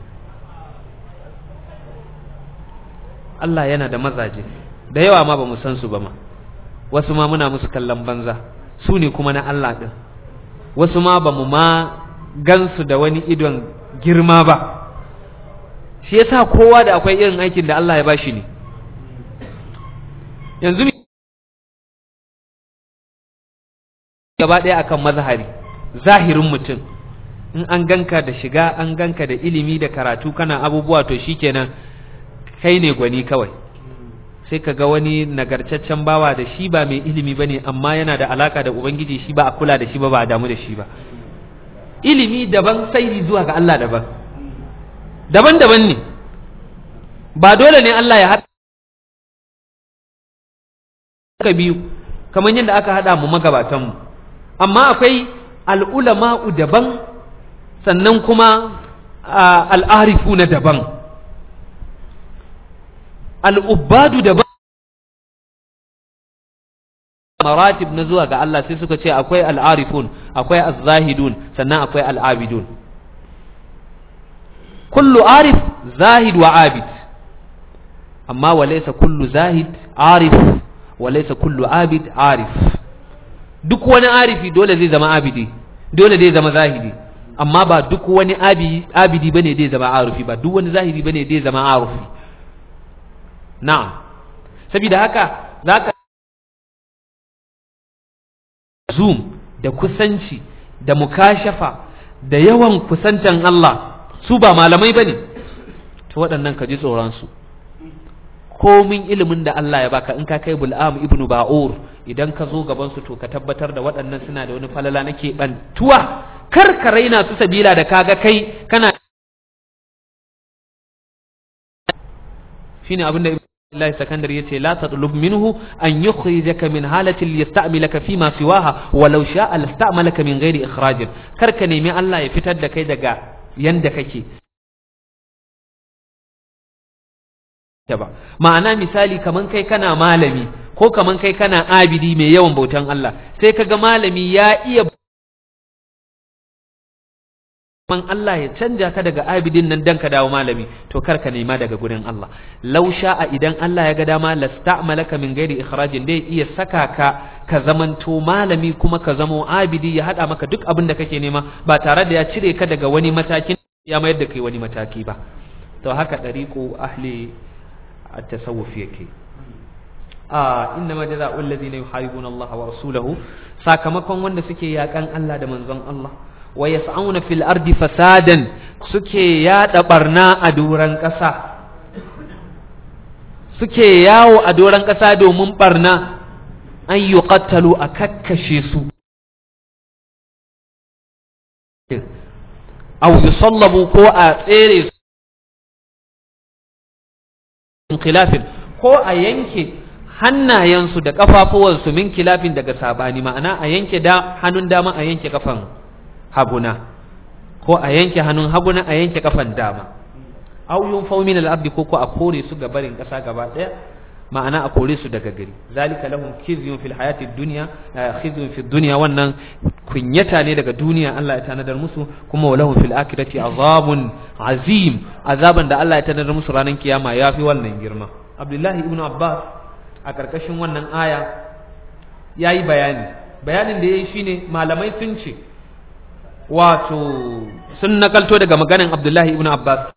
[SPEAKER 2] Allah yana da mazaje da yawa ma bamu san su ba ma wasu ma muna musu kallon banza su ne kuma na Allah din wasu ma bamu ma gansu da wani idon girma ba shi yasa kowa da akwai irin aikin da Allah ya bashi ne yanzu gaba ɗaya akan mazhari zahirin mutum in an ganka da shiga an ganka da ilimi da karatu kana abubuwa to shikenan kai ne gwani kawai sai ka ga wani nagartaccen bawa da shi ba mai ilimi bane amma yana da alaka da ubangiji shi ba a kula da shi ba ba a damu da shi ba ilimi daban sai zuwa ga Allah daban daban-daban ne ba dole ne Allah ya haɗa biyu kamar yadda aka haɗa mu magabatanmu amma akwai al'ulama'u daban sannan kuma al'arifu na daban al'ubbadu daban maratib na zuwa ga Allah sai suka ce akwai al'arifun akwai az-zahidun sannan akwai al'abidun kullu arif zahid wa abid amma walaysa kullu zahid arif walaysa kullu abid arif duk wani arifi dole zai zama abidi dole zai zama zahidi amma ba duk wani abidi bane zai zama arifi ba duk wani zahidi bane zai zama arifi na'am saboda haka zaka zoom da kusanci da mukashafa da yawan kusantan Allah su ba malamai bane to waɗannan ka ji tsoron su komin ilimin da Allah ya baka in ka kai Bul'am ibnu Ba'ur idan ka zo gaban su to ka tabbatar da waɗannan suna da wani falala na keɓantuwa kar ka raina su sabila da kaga kai kana shine abinda Allah sakandar yace la tatlub minhu an yukhrijaka min halati liyasta'milaka fima siwaha walau sha'a lasta'malaka min ghairi ikhraj kar ka nemi Allah ya fitar da kai daga yanda kake ba ma'ana misali kaman kai kana malami ko kaman kai kana abidi mai yawan bautan Allah sai kaga malami ya iya man Allah ya canja ka daga abidin nan dan ka dawo malami to kar ka nema daga gurin Allah law sha'a idan Allah ya ga dama lasta'malaka min ghairi ikhrajin dai iya saka ka ka zamanto malami kuma ka zamo abidi ya hada maka duk abin da kake nema ba tare da ya cire ka daga wani matakin ya mayar da kai wani mataki ba to haka dariqu ahli at-tasawuf yake ah innama jazaa'ul ladina yuharibuna Allah wa rasulahu sakamakon wanda suke yakan Allah da manzon Allah wa yas'auna fil ardi fasadan suke yada barna a doran kasa suke yawo a doran kasa domin barna an yuqattalu a kakkashe su aw yusallabu ko a tsere su khilafin ko a yanke hannayensu da kafafuwansu min kilafin daga sabani ma'ana a yanke da hannun dama a yanke kafan haguna ko a yanke hannun haguna a yanke kafan dama aw yunfaw min al-ardi ko ko a kore su ga barin kasa gaba daya ma'ana a kore su daga gari zalika lahum khizyun fil hayati dunya khizyun fid dunya wannan kunyata ne daga duniya Allah ya tanadar musu kuma walahum fil akhirati azabun azim azaban da Allah ya tanadar musu ranar kiyama yafi wannan girma Abdullahi ibn Abbas a karkashin wannan aya yayi bayani bayanin da yayi shine malamai sun ce wato sun nakalto daga maganin Abdullahi ibn Abbas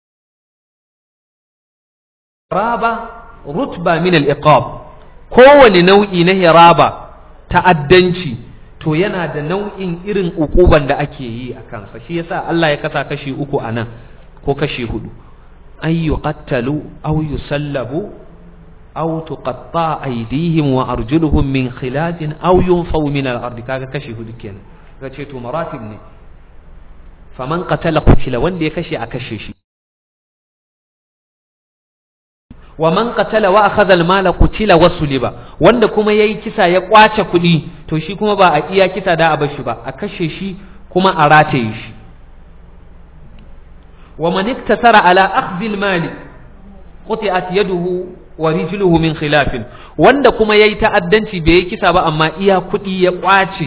[SPEAKER 2] raba rutba min al-iqab kowane nau'i na hiraba ta'addanci to yana da nau'in irin ukuban da ake yi a kansa shi yasa Allah ya kasa kashi uku anan ko kashi hudu ay yuqattalu aw yusallabu aw tuqatta aydihim wa arjuluhum min khilafin aw yunfaw min al-ard kaga kashi hudu kenan kace to maratib ne faman qatala qutila wanda ya kashe a kashe shi wa man qatala wa akhadha al-mala qutila wa suliba wanda kuma yayi kisa ya kwace kudi to shi kuma ba a iya kisa da a bar shi ba a kashe shi kuma a rataye shi wa man iktasara ala akhdhi al-mali quti'at yaduhu wa rijluhu min khilafin wanda kuma yayi ta'addanci bai yi kisa ba amma iya kudi ya kwace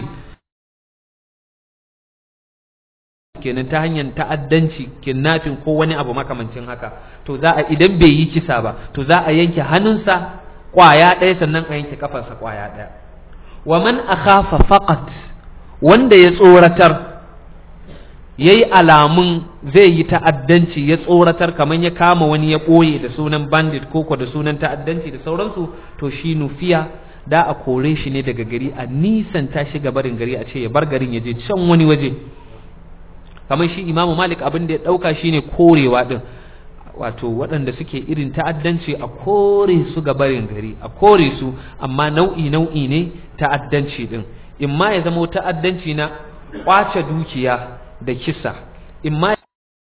[SPEAKER 2] kenan ta hanyar ta'addanci kidnapping ko wani abu makamancin haka to za a idan bai yi kisa ba to za a yanke hannunsa kwaya ɗaya sannan a yanke kafarsa kwaya ɗaya wa man akhafa faqat wanda ya tsoratar yayi alamun zai yi ta'addanci ya tsoratar kaman ya kama wani ya ɓoye da sunan bandit ko ko da sunan ta'addanci da sauransu to shi nufiya da a kore shi ne daga gari a nisan ta shiga barin gari a ce ya bar garin ya je can wani waje kamar shi Imamu Malik abin da ya dauka shine korewa din wato waɗanda suke irin ta'addanci a kore su ga barin gari a kore su amma nau'i nau'i ne ta'addanci din imma ya zama ta'addanci na kwace dukiya da kisa imma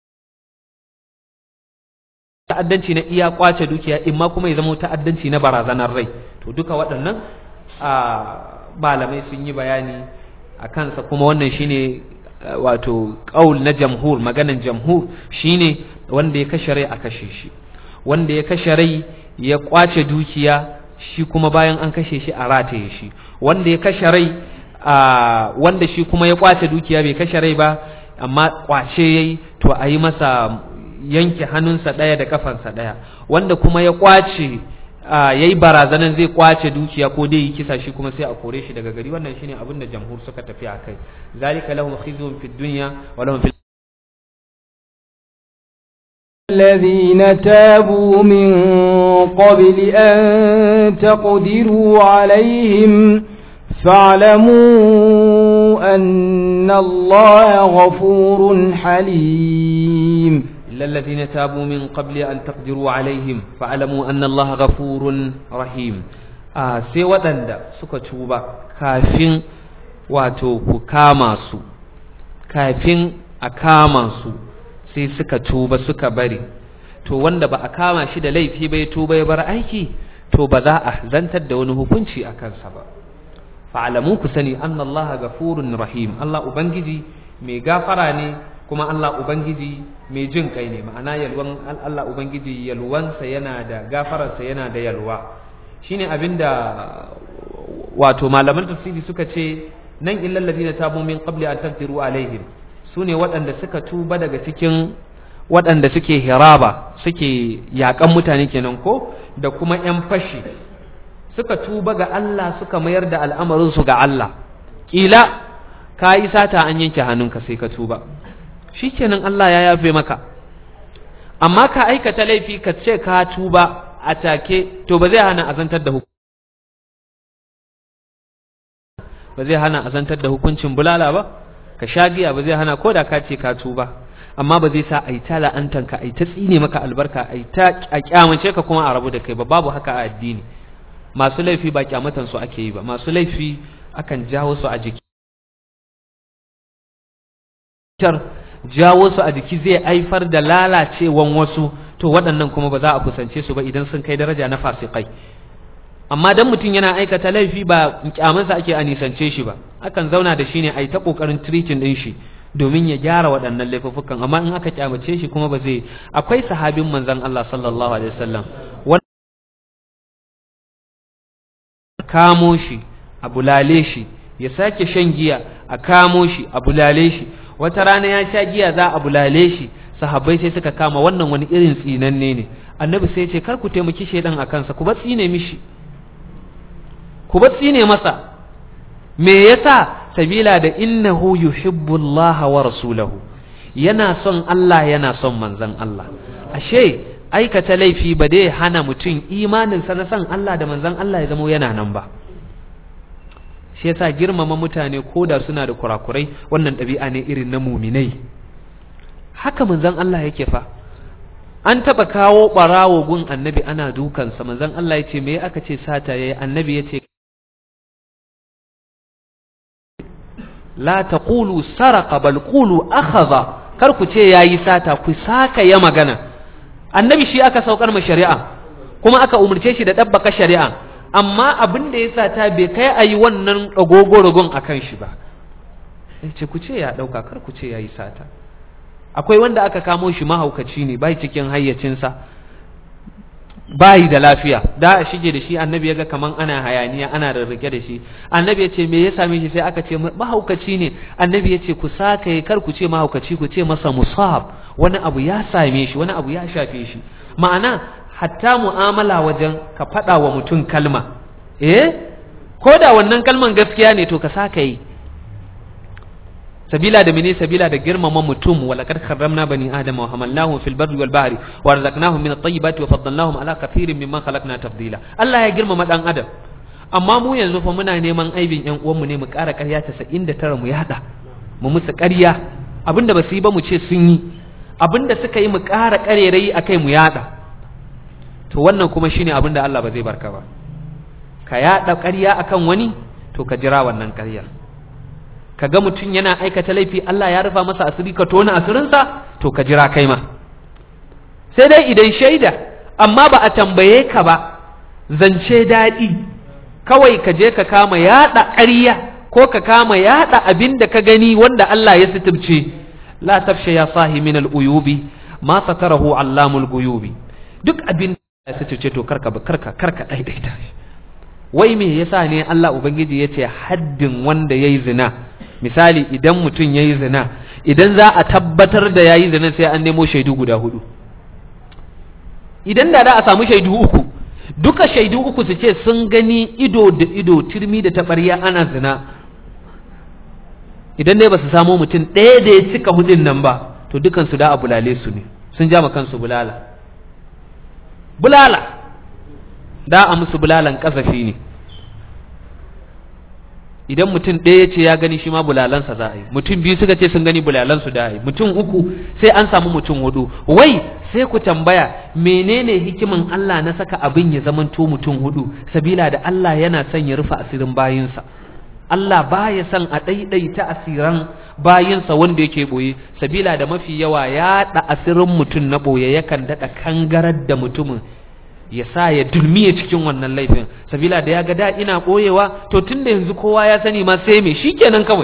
[SPEAKER 2] ta'addanci na iya kwace dukiya imma kuma ya zama ta'addanci na barazanar rai to duka waɗannan a malamai sun yi bayani a kansa kuma wannan shine wato qaul na jamhur maganan jamhur shine wanda ya kashe rai a kashe shi wanda ya kashe rai ya kwace dukiya shi kuma bayan an kashe shi a rataye shi wanda ya kashe rai wanda shi kuma ya kwace dukiya bai kashe rai ba amma kwace yayi to a yi masa yanke hannunsa daya da kafansa daya wanda kuma ya kwace yayi barazanan zai kwace dukiya ko dai yi kisa shi kuma sai a kore shi daga gari wannan shine abin da jamhur suka tafi akai zalika lahum khizyun fid dunya wa lahum fil
[SPEAKER 1] الذين تابوا من قبل أن تقدروا عليهم فاعلموا أن الله غفور حليم
[SPEAKER 2] إلا الذين تابوا من قبل أن تقدروا عليهم فاعلموا أن الله غفور رحيم آه sai waɗanda suka tuba kafin wato ku kama su kafin a kama su sai suka tuba suka bari to wanda ba a kama shi da laifi bai tuba ya bar aiki to ba za a zantar da wani hukunci a kansa ba fa'alamu ku sani anna Allah gafurun rahim Allah ubangiji mai gafara ne kuma Allah ubangiji mai jin kai ne ma'ana yalwan Allah ubangiji yalwansa yana da gafararsa yana da yalwa shine abinda wato malaman tafsiri suka ce nan illal ladina tabu min qabli an taqdiru alaihim sune waɗanda suka tuba daga cikin waɗanda suke hiraba suke yakan mutane kenan ko da kuma ƴan fashi suka tuba ga Allah suka mayar da al'amarin su ga Allah kila ka yi sata an yanke hannunka sai ka tuba shikenan Allah ya yafe maka amma ka aikata laifi ka ce ka tuba a take to ba zai hana azantar da hukunci ba zai hana azantar da hukuncin bulala ba ka sha giya ba zai hana ko da ka ce ka tuba amma ba zai sa a yi ta la'antanka a yi ta tsine maka albarka a yi ta a kyamace ka kuma a rabu da kai ba babu haka a addini masu laifi ba kyamatan su ake yi ba masu laifi akan jawo su a jiki jawo su a jiki zai haifar da lalacewan wasu to waɗannan kuma ba za a kusance su ba idan sun kai daraja na fasikai amma dan mutum yana aikata laifi ba kyamansa ake a nisance shi ba akan zauna da shi ne a yi ta kokarin treating din shi domin ya gyara waɗannan laifuffukan amma in aka kyamace shi kuma ba zai akwai sahabin manzon Allah sallallahu alaihi wasallam kamo shi a bulale shi ya sake shan giya a kamo shi a bulale shi wata rana ya sha giya za a bulale shi sahabbai sai suka kama wannan wani irin tsinanne ne annabi sai ya ce kar ku taimaki shedan a kansa ku ba tsine mishi ku ba tsine masa me yasa sabila da innahu yuhibbu Allah wa rasulahu yana son Allah yana son manzon Allah ashe aikata laifi ba dai hana mutum imaninsa na san Allah da manzon Allah ya zama yana nan ba shi yasa girmama mutane koda suna da kurakurai wannan ɗabi'a ne irin na muminai haka manzon Allah yake fa an taba kawo barawo gun annabi ana dukansa manzon Allah ya ce me aka ce sata yayi annabi ya ce la taqulu saraqa bal qulu akhadha kar ku ce yayi sata ku saka ya magana annabi shi aka saukar ma shari'a kuma aka umurce shi da dabbaka shari'a amma abin da ya sata bai kai ayi wannan dagogorogon akan shi ba yace ku ce ya dauka kar ku ce yayi sata akwai wanda aka kamo shi mahaukaci ne bai cikin hayyacinsa bai da lafiya da a shige da shi annabi ya ga kaman ana hayaniya ana rarrike da shi annabi ya ce me ya same shi sai aka ce mahaukaci ne annabi ya ce ku saka kar ku ce mahaukaci ku ce masa musab wani abu ya same shi wani abu ya shafe shi ma'ana hatta mu'amala wajen ka faɗa wa mutum kalma eh ko da wannan kalman gaskiya ne to ka saka yi sabila da mene sabila da girmama mutum wala kad karramna bani adama wa hamalnahum fil barri wal bahri wa razaqnahum min at-tayyibati wa faddalnahum ala kathirin mimman khalaqna tafdila Allah ya girmama dan adam amma mu yanzu fa muna neman aibin ƴan uwanmu ne mu ƙara ƙarya casa'in da tara mu yada mu musu ƙarya abinda ba su yi ba mu ce sun yi abinda suka yi mu ƙara ƙarerayi akai mu yada to wannan kuma shine abinda Allah ba zai barka ba ka yada ƙarya akan wani to ka jira wannan ƙaryar kaga mutum yana aikata laifi Allah ya rufa masa asiri ka tona asirinsa to ka jira kai ma sai dai idan shaida amma ba a tambaye ka ba zance daɗi kawai ka je ka kama yaɗa ƙarya ko ka kama yaɗa abin da ka gani wanda Allah ya sitirce la tafsha ya sahi min al-uyubi ma satarahu allamul guyubi duk abin da ya sitirce to karka karka karka daidaita wai me yasa ne Allah ubangiji yace haddin wanda yayi zina misali idan mutum ya yi zina idan za a tabbatar da ya yi zina sai an nemo shaidu guda hudu idan da za a samu shaidu uku duka shaidu uku su ce sun gani ido da ido turmi da taɓarya ana zina idan dai ba su samu mutum ɗaya da ya cika hudun nan ba to dukansu da a bulale su ne sun ja kansu bulala bulala da a musu bulalan kasafi ne. Idan mutum ɗaya ce ya gani shi ma bulalansa za a yi, mutum biyu suka ce sun gani bulalansu da a yi, mutum uku sai an samu mutum hudu. Wai sai ku tambaya menene hikiman Allah na saka abin ya zamanto mutum hudu? Sabila da Allah yana son ya rufe asirin bayinsa. Allah baya son a ɗaiɗaita asiran bayinsa wanda yake boye, sabila da mafi yawa ya da asirin mutum na boye yakan daɗa kangarar da mutumin ya sa ya dulmiye cikin wannan laifin, sabila da ya ga da ina ɓoyewa to tun da yanzu kowa ya sani ma sai me shikenan kawai.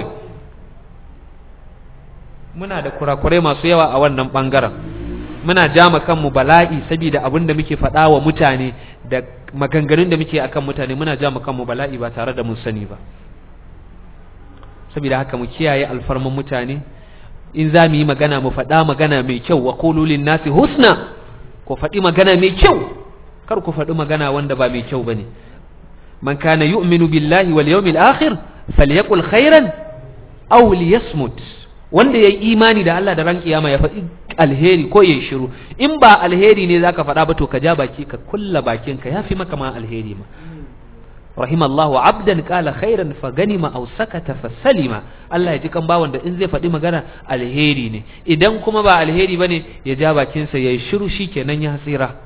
[SPEAKER 2] Muna da kurakurai masu yawa a wannan ɓangaren, muna jama kanmu bala'i saboda abin da muke faɗa wa mutane da maganganun da muke akan mutane, muna jama kanmu bala'i ba tare da mun sani ba. Saboda haka mu kiyaye alfarman mutane, in za mu yi magana mu faɗa magana mai kyau, wa qulu lin nasi husna, ko faɗi magana mai kyau, kar ku faɗi magana wanda ba mai kyau bane. Man kana yu'minu billahi wal yawmil akhir falyaqul khairan aw liyasmut, wanda yayi imani da Allah da ran kiyama ya faɗi alheri ko yayi shiru. In ba alheri ne zaka faɗa ba to ka ja baki ka kulla bakin ka, yafi maka ma alheri ma. Rahimallahu abdan qala khairan fa ganima aw sakata fa salima. Allah ya ji kan bawon da in zai faɗi magana alheri ne, idan kuma ba alheri bane ya ja bakin sa yayi shiru, shikenan ya tsira.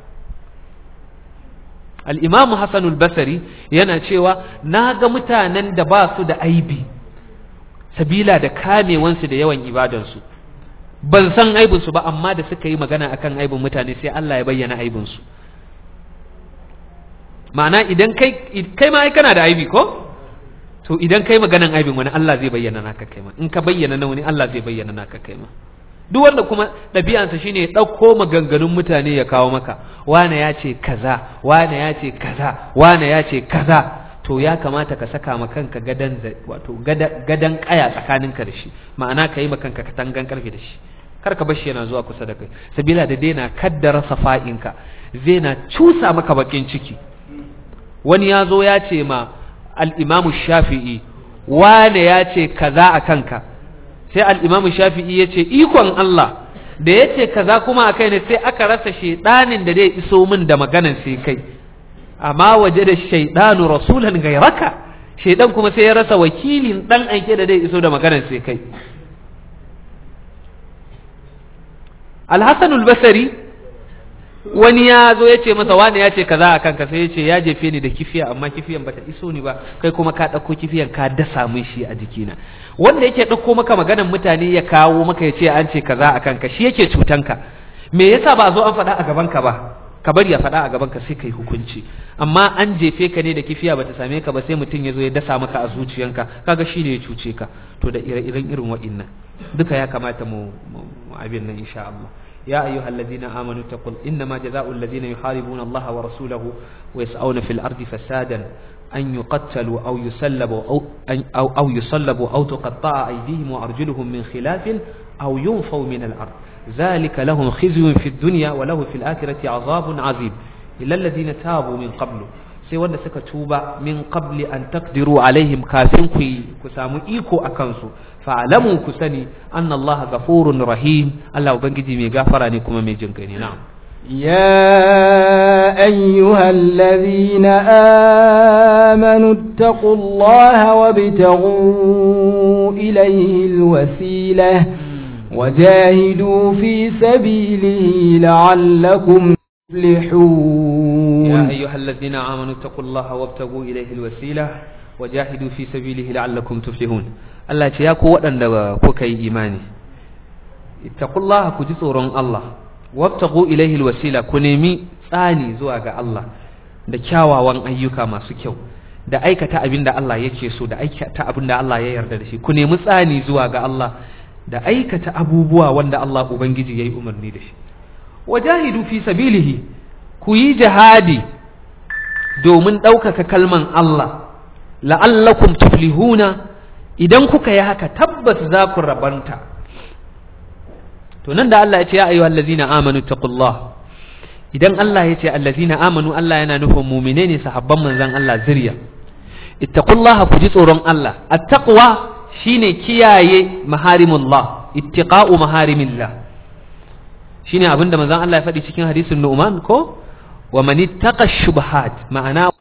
[SPEAKER 2] Al-Imam Hassan al-Basri yana cewa na ga mutanen da ba su da aibi sabila da kamewansu da yawan ibadansu, ban san aibinsu ba, amma da suka yi magana akan aibin mutane sai Allah ya bayyana aibinsu. Ma'ana idan kai kai ma ai kana da aibi ko, to idan kai maganan aibin wani Allah zai bayyana naka kai ma, in ka bayyana na wani Allah zai bayyana naka kai ma. Duk wanda kuma ɗabi'ansa shine ya ɗauko maganganun mutane ya kawo maka, wane ya ce kaza, wane ya ce kaza, wane ya ce kaza, to ya kamata ka saka ma kanka gadan wato gadan kaya tsakaninka da shi, ma'ana ka yi ma kanka katangan karfe da shi, kar ka bashi yana zuwa kusa da kai, sabila da daina kaddara safa'inka zai na cusa maka bakin ciki. Wani ya zo ya ce ma al-Imam Shafi'i, wane ya ce kaza a kanka, sai al'imamu Shafi'i ya ce ikon Allah da ya ce kaza kuma a kai ne, sai aka rasa shaidanin da zai iso min da maganan sai kai, amma waje da shaidanu rasulan gairaka, shaidan kuma sai ya rasa wakilin dan aike da zai iso da maganan sai kai. Al-Hasan al-Basri wani ya zo ya ce masa wani ya ce kaza a kanka, sai ya ce ya jefe ni da kifiya amma kifiyan bata iso ni ba, kai kuma ka ɗauko kifiyan ka dasa min shi a jikina. Wanda yake ɗauko maka maganan mutane ya kawo maka ya ce an ce kaza a kanka, shi yake cutanka. Me yasa ba a zo an faɗa a gabanka ba, ka bari ya faɗa a gabanka sai kai hukunci. Amma an jefe ka ne da kifiya bata same ka ba, sai mutum ya zo ya dasa maka a zuciyanka, kaga shi ne ya cuce ka. To da ire-iren irin wa'innan duka ya kamata mu abin nan insha Allah. يا أيها الذين آمنوا اتقوا إنما جزاء الذين يحاربون الله ورسوله ويسعون في الأرض فسادا أن يقتلوا أو يسلبوا أو, أو, أو يصلبوا أو تقطع أيديهم وأرجلهم من خلاف أو ينفوا من الأرض ذلك لهم خزي في الدنيا وله في الآخرة عذاب عظيم إلا الذين تابوا من قبل sai wanda suka tuba min qabli an taqdiru alaihim, kafin ku ku samu iko akan su, fa'lamu ku sani anna Allah ghafurun rahim, Allah ubangiji mai gafara ne kuma mai jin kai ne. Na'am.
[SPEAKER 1] يا أيها الذين آمنوا اتقوا الله وابتغوا إليه الوسيلة وجاهدوا في سبيله لعلكم تفلحون.
[SPEAKER 2] يا أيها الذين آمنوا اتقوا الله وابتغوا إليه الوسيلة وجاهدوا في سبيله لعلكم تفلحون. الله يا ku waɗanda kuka yi imani, ittaqullaha ku ji tsoron Allah, wabtaghu ilayhi alwasila ku nemi tsani zuwa ga Allah da kyawawan ayyuka masu kyau, da aikata abin da Allah yake so, da aikata abin da Allah ya yarda da shi. Ku nemi tsani zuwa ga Allah da aikata abubuwa wanda Allah ubangiji yayi umarni da shi. Wajahidu fi sabilihi, ku yi jihadi domin ɗaukaka kalman Allah, la'allakum tuflihuna, idan kuka yi haka tabbas za ku rabanta. To nan da Allah ya ce ya ayyuhal ladzina amanu taqullah, idan Allah ya ce allazina amanu, Allah yana nufin mu'mine ne, sahabban manzon Allah zuriya. Ittaqullaha, ku ji tsoron Allah. At-taqwa shine kiyaye maharimullah, ittiqa'u maharimillah. shine abinda manzon Allah ya faɗi cikin hadisin Nu'man ko wa man ittaqa shubuhat ma'ana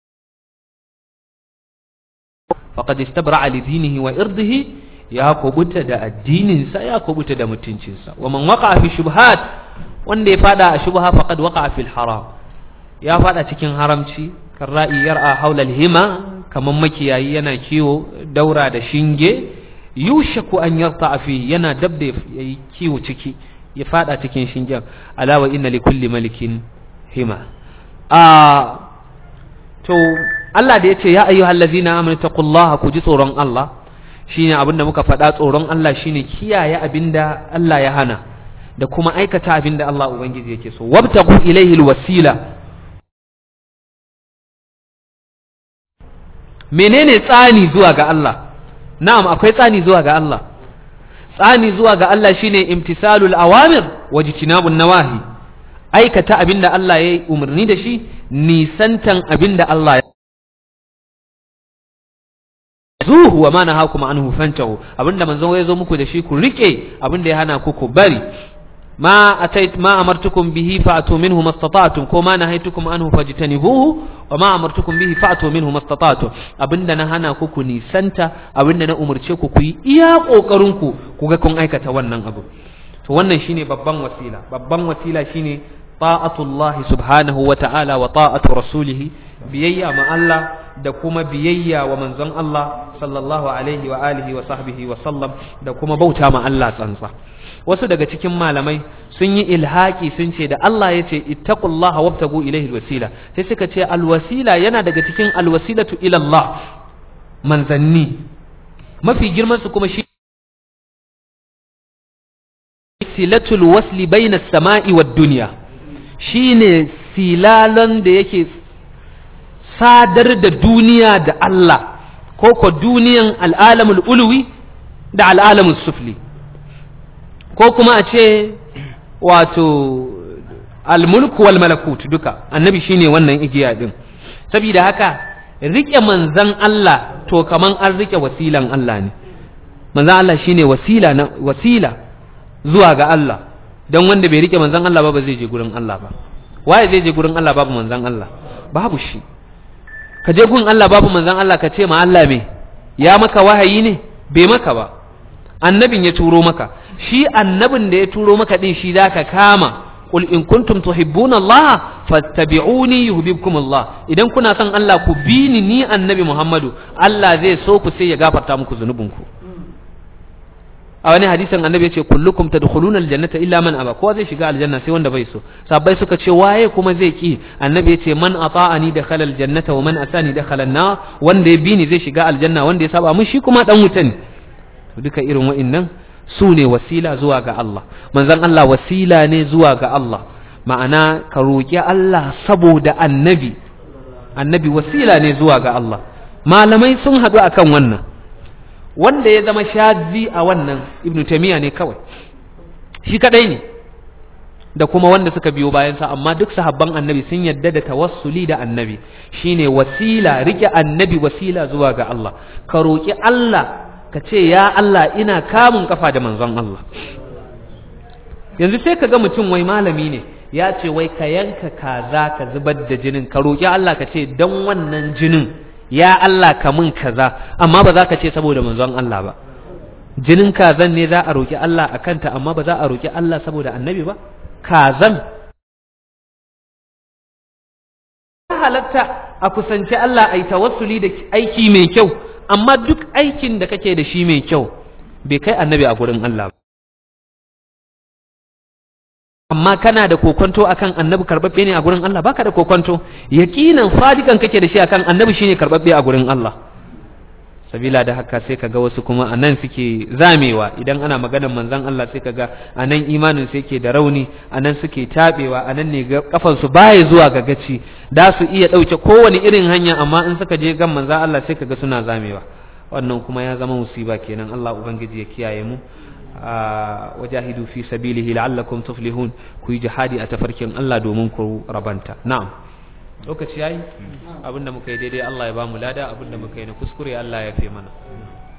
[SPEAKER 2] faqad istabra'a li dinihi wa irdihi ya kubuta da addinin sa ya kubuta da mutuncin sa wa man waqa'a fi shubuhat wanda ya fada a shubha faqad waqa'a fil haram ya fada cikin haramci karra'i yar'a haula al-hima kaman makiyayi yana kiwo daura da shinge yushaku an yarta fi yana dabda yayi kiwo ciki ya fada cikin shingen alawa inna li kulli malikin hima a to Allah da yace ya ayyuhallazina amanu taqullaha ku ji tsoron Allah shine abinda muka faɗa tsoron Allah shine kiyaye abinda Allah ya hana da kuma aikata abinda Allah ubangiji yake so wabtagu ilayhi alwasila menene tsani zuwa ga Allah na'am akwai tsani zuwa ga Allah tsani zuwa ga Allah shine imtisalul awamir wajtinabun nawahi aikata abinda Allah ya yi umarni da shi nisantan abinda Allah ya zuhu wa ma nahakum anhu fantahu abinda manzon ya zo muku da shi ku rike abinda ya hana ku ku bari ma atait ma amartukum bihi fa'tu minhu mastata'tum ko ma nahaytukum anhu fajtanibuhu wa ma amartukum bihi fa'tu minhu mastata'tum abinda na hana ku ku nisanta abinda na umurce ku ku yi iya kokarin ku kuga kun aikata wannan abu to wannan shine babban wasila babban wasila shine ta'atullah subhanahu wa ta'ala wa ta'atu rasulih biyayya ma Allah da kuma biyayya wa manzon Allah sallallahu alaihi wa alihi wa sahbihi wa sallam da kuma bauta ma Allah tsantsa wasu daga cikin malamai sun yi ilhaki sun ce da Allah ya ce ittaqullaha wabtagu ilayhi alwasila sai suka ce alwasila yana daga cikin alwasilatu ila Allah manzanni mafi girman su kuma shi silatul wasli bayna as-sama'i wad-dunya shine silalan da yake sadar da duniya da Allah ko ko duniyan al'alamul ulwi da al'alamul sufli ko kuma a ce wato al-mulku wal malakut duka annabi shine wannan igiya din saboda haka rike manzan Allah to kaman an rike wasilan Allah ne manzan Allah shine wasila na wasila zuwa ga Allah dan wanda bai rike manzan Allah ba ba zai je gurin Allah ba waye zai je gurin Allah babu manzan Allah babu shi ka je gun Allah babu manzan Allah ka ce ma Allah me ya maka wahayi ne bai maka ba annabin ya turo maka shi annabin da ya turo maka din shi zaka kama qul in kuntum tuhibbuna Allah fattabi'uni yuhibbukum Allah idan kuna son Allah ku bi ni ni annabi Muhammadu Allah zai so ku sai ya gafarta muku zunubinku a wani hadisin annabi ya ce kullukum tadkhuluna aljannata illa man aba kowa zai shiga aljanna sai wanda bai so sahabbai suka ce waye kuma zai ki annabi ya ce man ata'ani dakhala aljannata wa man asani dakhala an-nar wanda ya bi ni zai shiga aljanna wanda ya saba mun shi kuma dan wuta ne duka irin wa'annan su ne wasila zuwa ga Allah manzon Allah wasila ne zuwa ga Allah ma'ana ka roki Allah saboda annabi annabi wasila ne zuwa ga Allah malamai sun haɗu akan wannan wanda ya zama shazi a wannan ibnu taymiya ne kawai shi kadai ne da kuma wanda suka biyo bayansa amma duk sahabban annabi sun yadda da tawassuli da annabi shine wasila rike annabi wasila zuwa ga Allah ka roki Allah ka ce ya Allah ina kamun kafa da manzon Allah yanzu sai ka ga mutum wai malami ne ya ce wai ka yanka kaza ka zubar da jinin ka roki Allah ka ce dan wannan jinin ya Allah ka mun kaza amma ba za ka ce saboda manzon Allah ba jinin kazan ne za a roki Allah a kanta amma ba za a roki Allah saboda annabi ba kazan halatta a kusanci Allah ai tawassuli da aiki mai kyau amma duk aikin da kake da shi mai kyau bai kai annabi a gurin Allah ba amma kana da kokonto akan annabi karbabbe ne a gurin Allah baka da kokonto yaqinan sadikan kake da shi akan annabi shine karbabbe a gurin Allah sabila da haka sai kaga wasu kuma anan suke zamewa idan ana maganar manzon Allah sai kaga anan imanin sai yake da rauni anan suke tabewa anan ne kafan su baya zuwa ga gaci da su iya dauke kowane irin hanya amma in suka je gan manzon Allah sai kaga suna zamewa wannan kuma ya zama musiba kenan Allah ubangiji ya kiyaye mu wajahidu fi sabilihi la'allakum tuflihun ku yi jihadi a tafarkin Allah domin ku rabanta na'am lokaci yayi abinda muka yi daidai Allah ya bamu lada abinda muka yi na kuskure Allah ya fi mana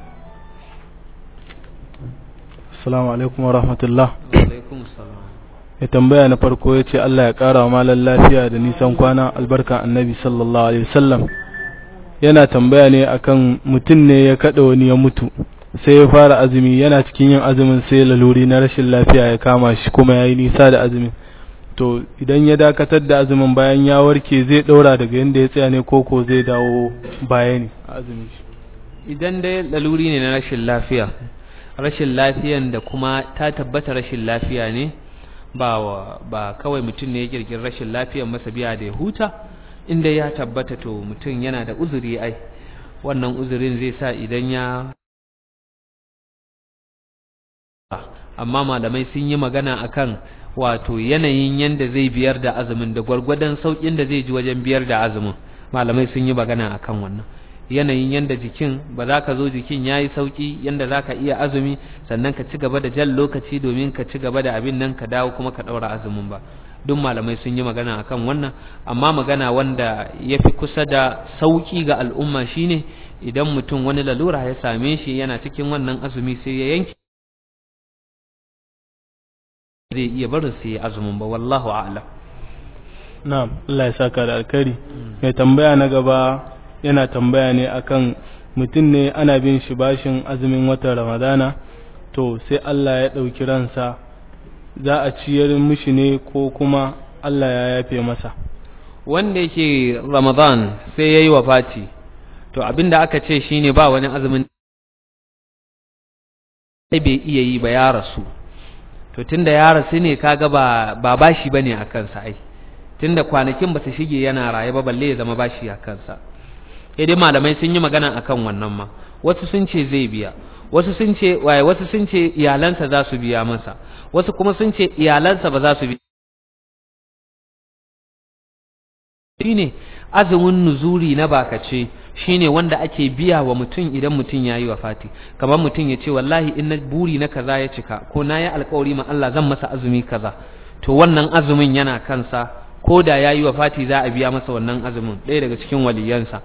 [SPEAKER 3] assalamu alaikum wa rahmatullah
[SPEAKER 2] wa alaikum assalam
[SPEAKER 3] ya tambaya na farko ya ce Allah ya ƙara wa malam lafiya da nisan kwana albarkan annabi sallallahu alaihi wasallam. Yana tambaya ne akan mutum ne ya kaɗa wani ya mutu sai ya fara azumi, yana cikin yin azumin sai laluri na rashin lafiya ya kama shi kuma ya yi nisa da azumin. To idan ya dakatar da azumin bayan ya warke zai ɗaura daga yadda ya tsaya ne koko zai dawo baya ne a azumin shi?
[SPEAKER 2] Idan dai laluri ne na rashin lafiya, rashin lafiyan da kuma ta tabbata rashin lafiya ne, ba ba kawai mutum ne ya kirkiri rashin lafiyan masa biya da ya huta, inda ya tabbata to mutum yana da uzuri ai, wannan uzurin zai sa idan ya amma malamai sun yi magana akan wato yanayin yanda zai biyar da azumin da gwargwadon saukin da zai ji wajen biyar da azumin, malamai sun yi magana akan wannan yanayin yanda jikin ba za ka zo jikin yayi sauki yanda za ka iya azumi sannan ka ci gaba da jan lokaci domin ka ci gaba da abin nan ka dawo kuma ka daura azumin ba. Duk malamai sun yi magana akan wannan, amma magana wanda ya fi kusa da sauki ga al'umma shine idan mutum wani lalura ya same shi yana cikin wannan azumi sai ya yanke, zai iya barin sai azumin ba, wallahu a'lam.
[SPEAKER 3] Na'am, Allah ya saka da alkhairi. Mai tambaya na gaba yana tambaya ne akan mutum ne ana bin shi bashin azumin watan Ramadana, to sai Allah ya ɗauki ransa, za a ciyar mishi ne ko kuma Allah ya yafe masa?
[SPEAKER 2] Wanda yake Ramadan sai yayi wafati, to abinda aka ce shine ba wani azumin sai bai iya yi ba, ya rasu. To tunda ya rasu ne kaga ba ba bashi bane a kansa ai, tunda kwanakin ba su shige yana raye ba balle ya zama bashi a kansa. Sai dai malamai sun yi magana akan wannan ma, wasu sun ce zai biya, wasu sun ce waye wasu sun ce iyalansa za su biya masa, wasu kuma sun ce iyalansa ba za su biya. Shine azumin nuzuri na bakace, shine wanda ake biya wa mutum idan mutum yayi wafati. Kamar mutum ya ce wallahi in na buri na kaza ya cika, ko na yi alƙawari ma Allah zan masa azumi kaza, to wannan azumin yana kansa, ko da yayi wafati za a biya masa wannan azumin, ɗaya daga cikin waliyansa.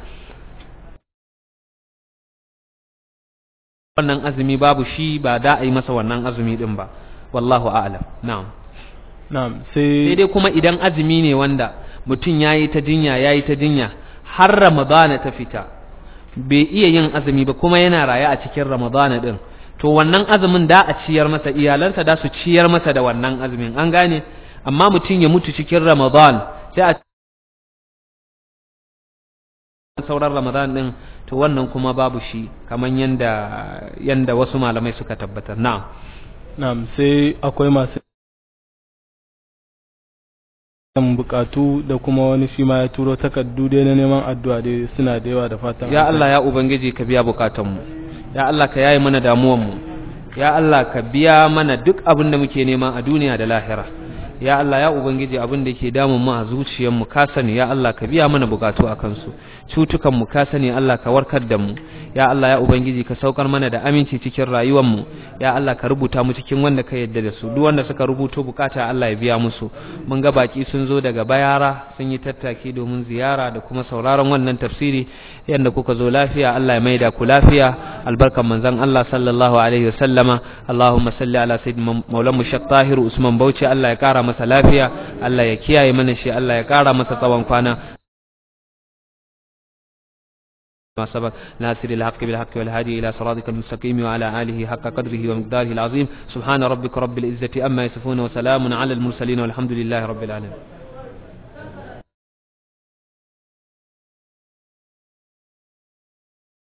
[SPEAKER 2] Wannan azumi babu shi, ba da a yi masa wannan azumi din ba, wallahu a'lam. Na'am.
[SPEAKER 3] Na'am. Sai
[SPEAKER 2] dai kuma idan azumi ne wanda mutum yayi ta jinya yayi ta jinya har Ramadana ta fita, bai iya yin azumi ba kuma yana raye a cikin Ramadana din, to wannan azumin da a ciyar masa, iyalansa da su ciyar masa da wannan azumin, an gane. Amma mutum ya mutu cikin Ramadan sai a sauran Ramadan din, to wannan kuma babu shi, kaman yanda yanda wasu malamai suka tabbatar. Na'am.
[SPEAKER 3] Na'am. Sai akwai masu bukatu da kuma wani shi ma ya turo takardu dai na neman addu'a dai suna da yawa, da fatan
[SPEAKER 2] ya Allah ya ubangiji ka biya bukatunmu, ya Allah ka yaye mana damuwanmu, ya Allah ka biya mana duk abin da muke nema a duniya da lahira, ya Allah ya ubangiji abin da yake damun mu a zuciyarmu ka sani, ya Allah ka biya mana bukatu akan su, cutukan mu ka sani, Allah ka warkar da mu, ya Allah ya ubangiji ka saukar mana da aminci cikin rayuwar mu, ya Allah ka rubuta mu cikin wanda ka yadda da su, duk wanda suka rubuto bukata Allah ya biya musu. Mun ga baki sun zo daga Bayara sun yi tattaki domin ziyara da kuma sauraron wannan tafsiri, yanda kuka zo lafiya Allah ya maida ku lafiya, albarkan manzon Allah sallallahu alaihi wasallama. Allahumma salli ala sayyidina maulan mushaq tahir Usman Bauchi, Allah ya kara masa lafiya, Allah ya kiyaye mana shi, Allah ya kara masa tsawon kwana. ما سبق ناصر الحق بالحق والهادي إلى صراطك المستقيم وعلى آله حق قدره ومقداره العظيم. سبحان ربك رب العزة أما يصفون وسلام على المرسلين والحمد لله رب العالمين.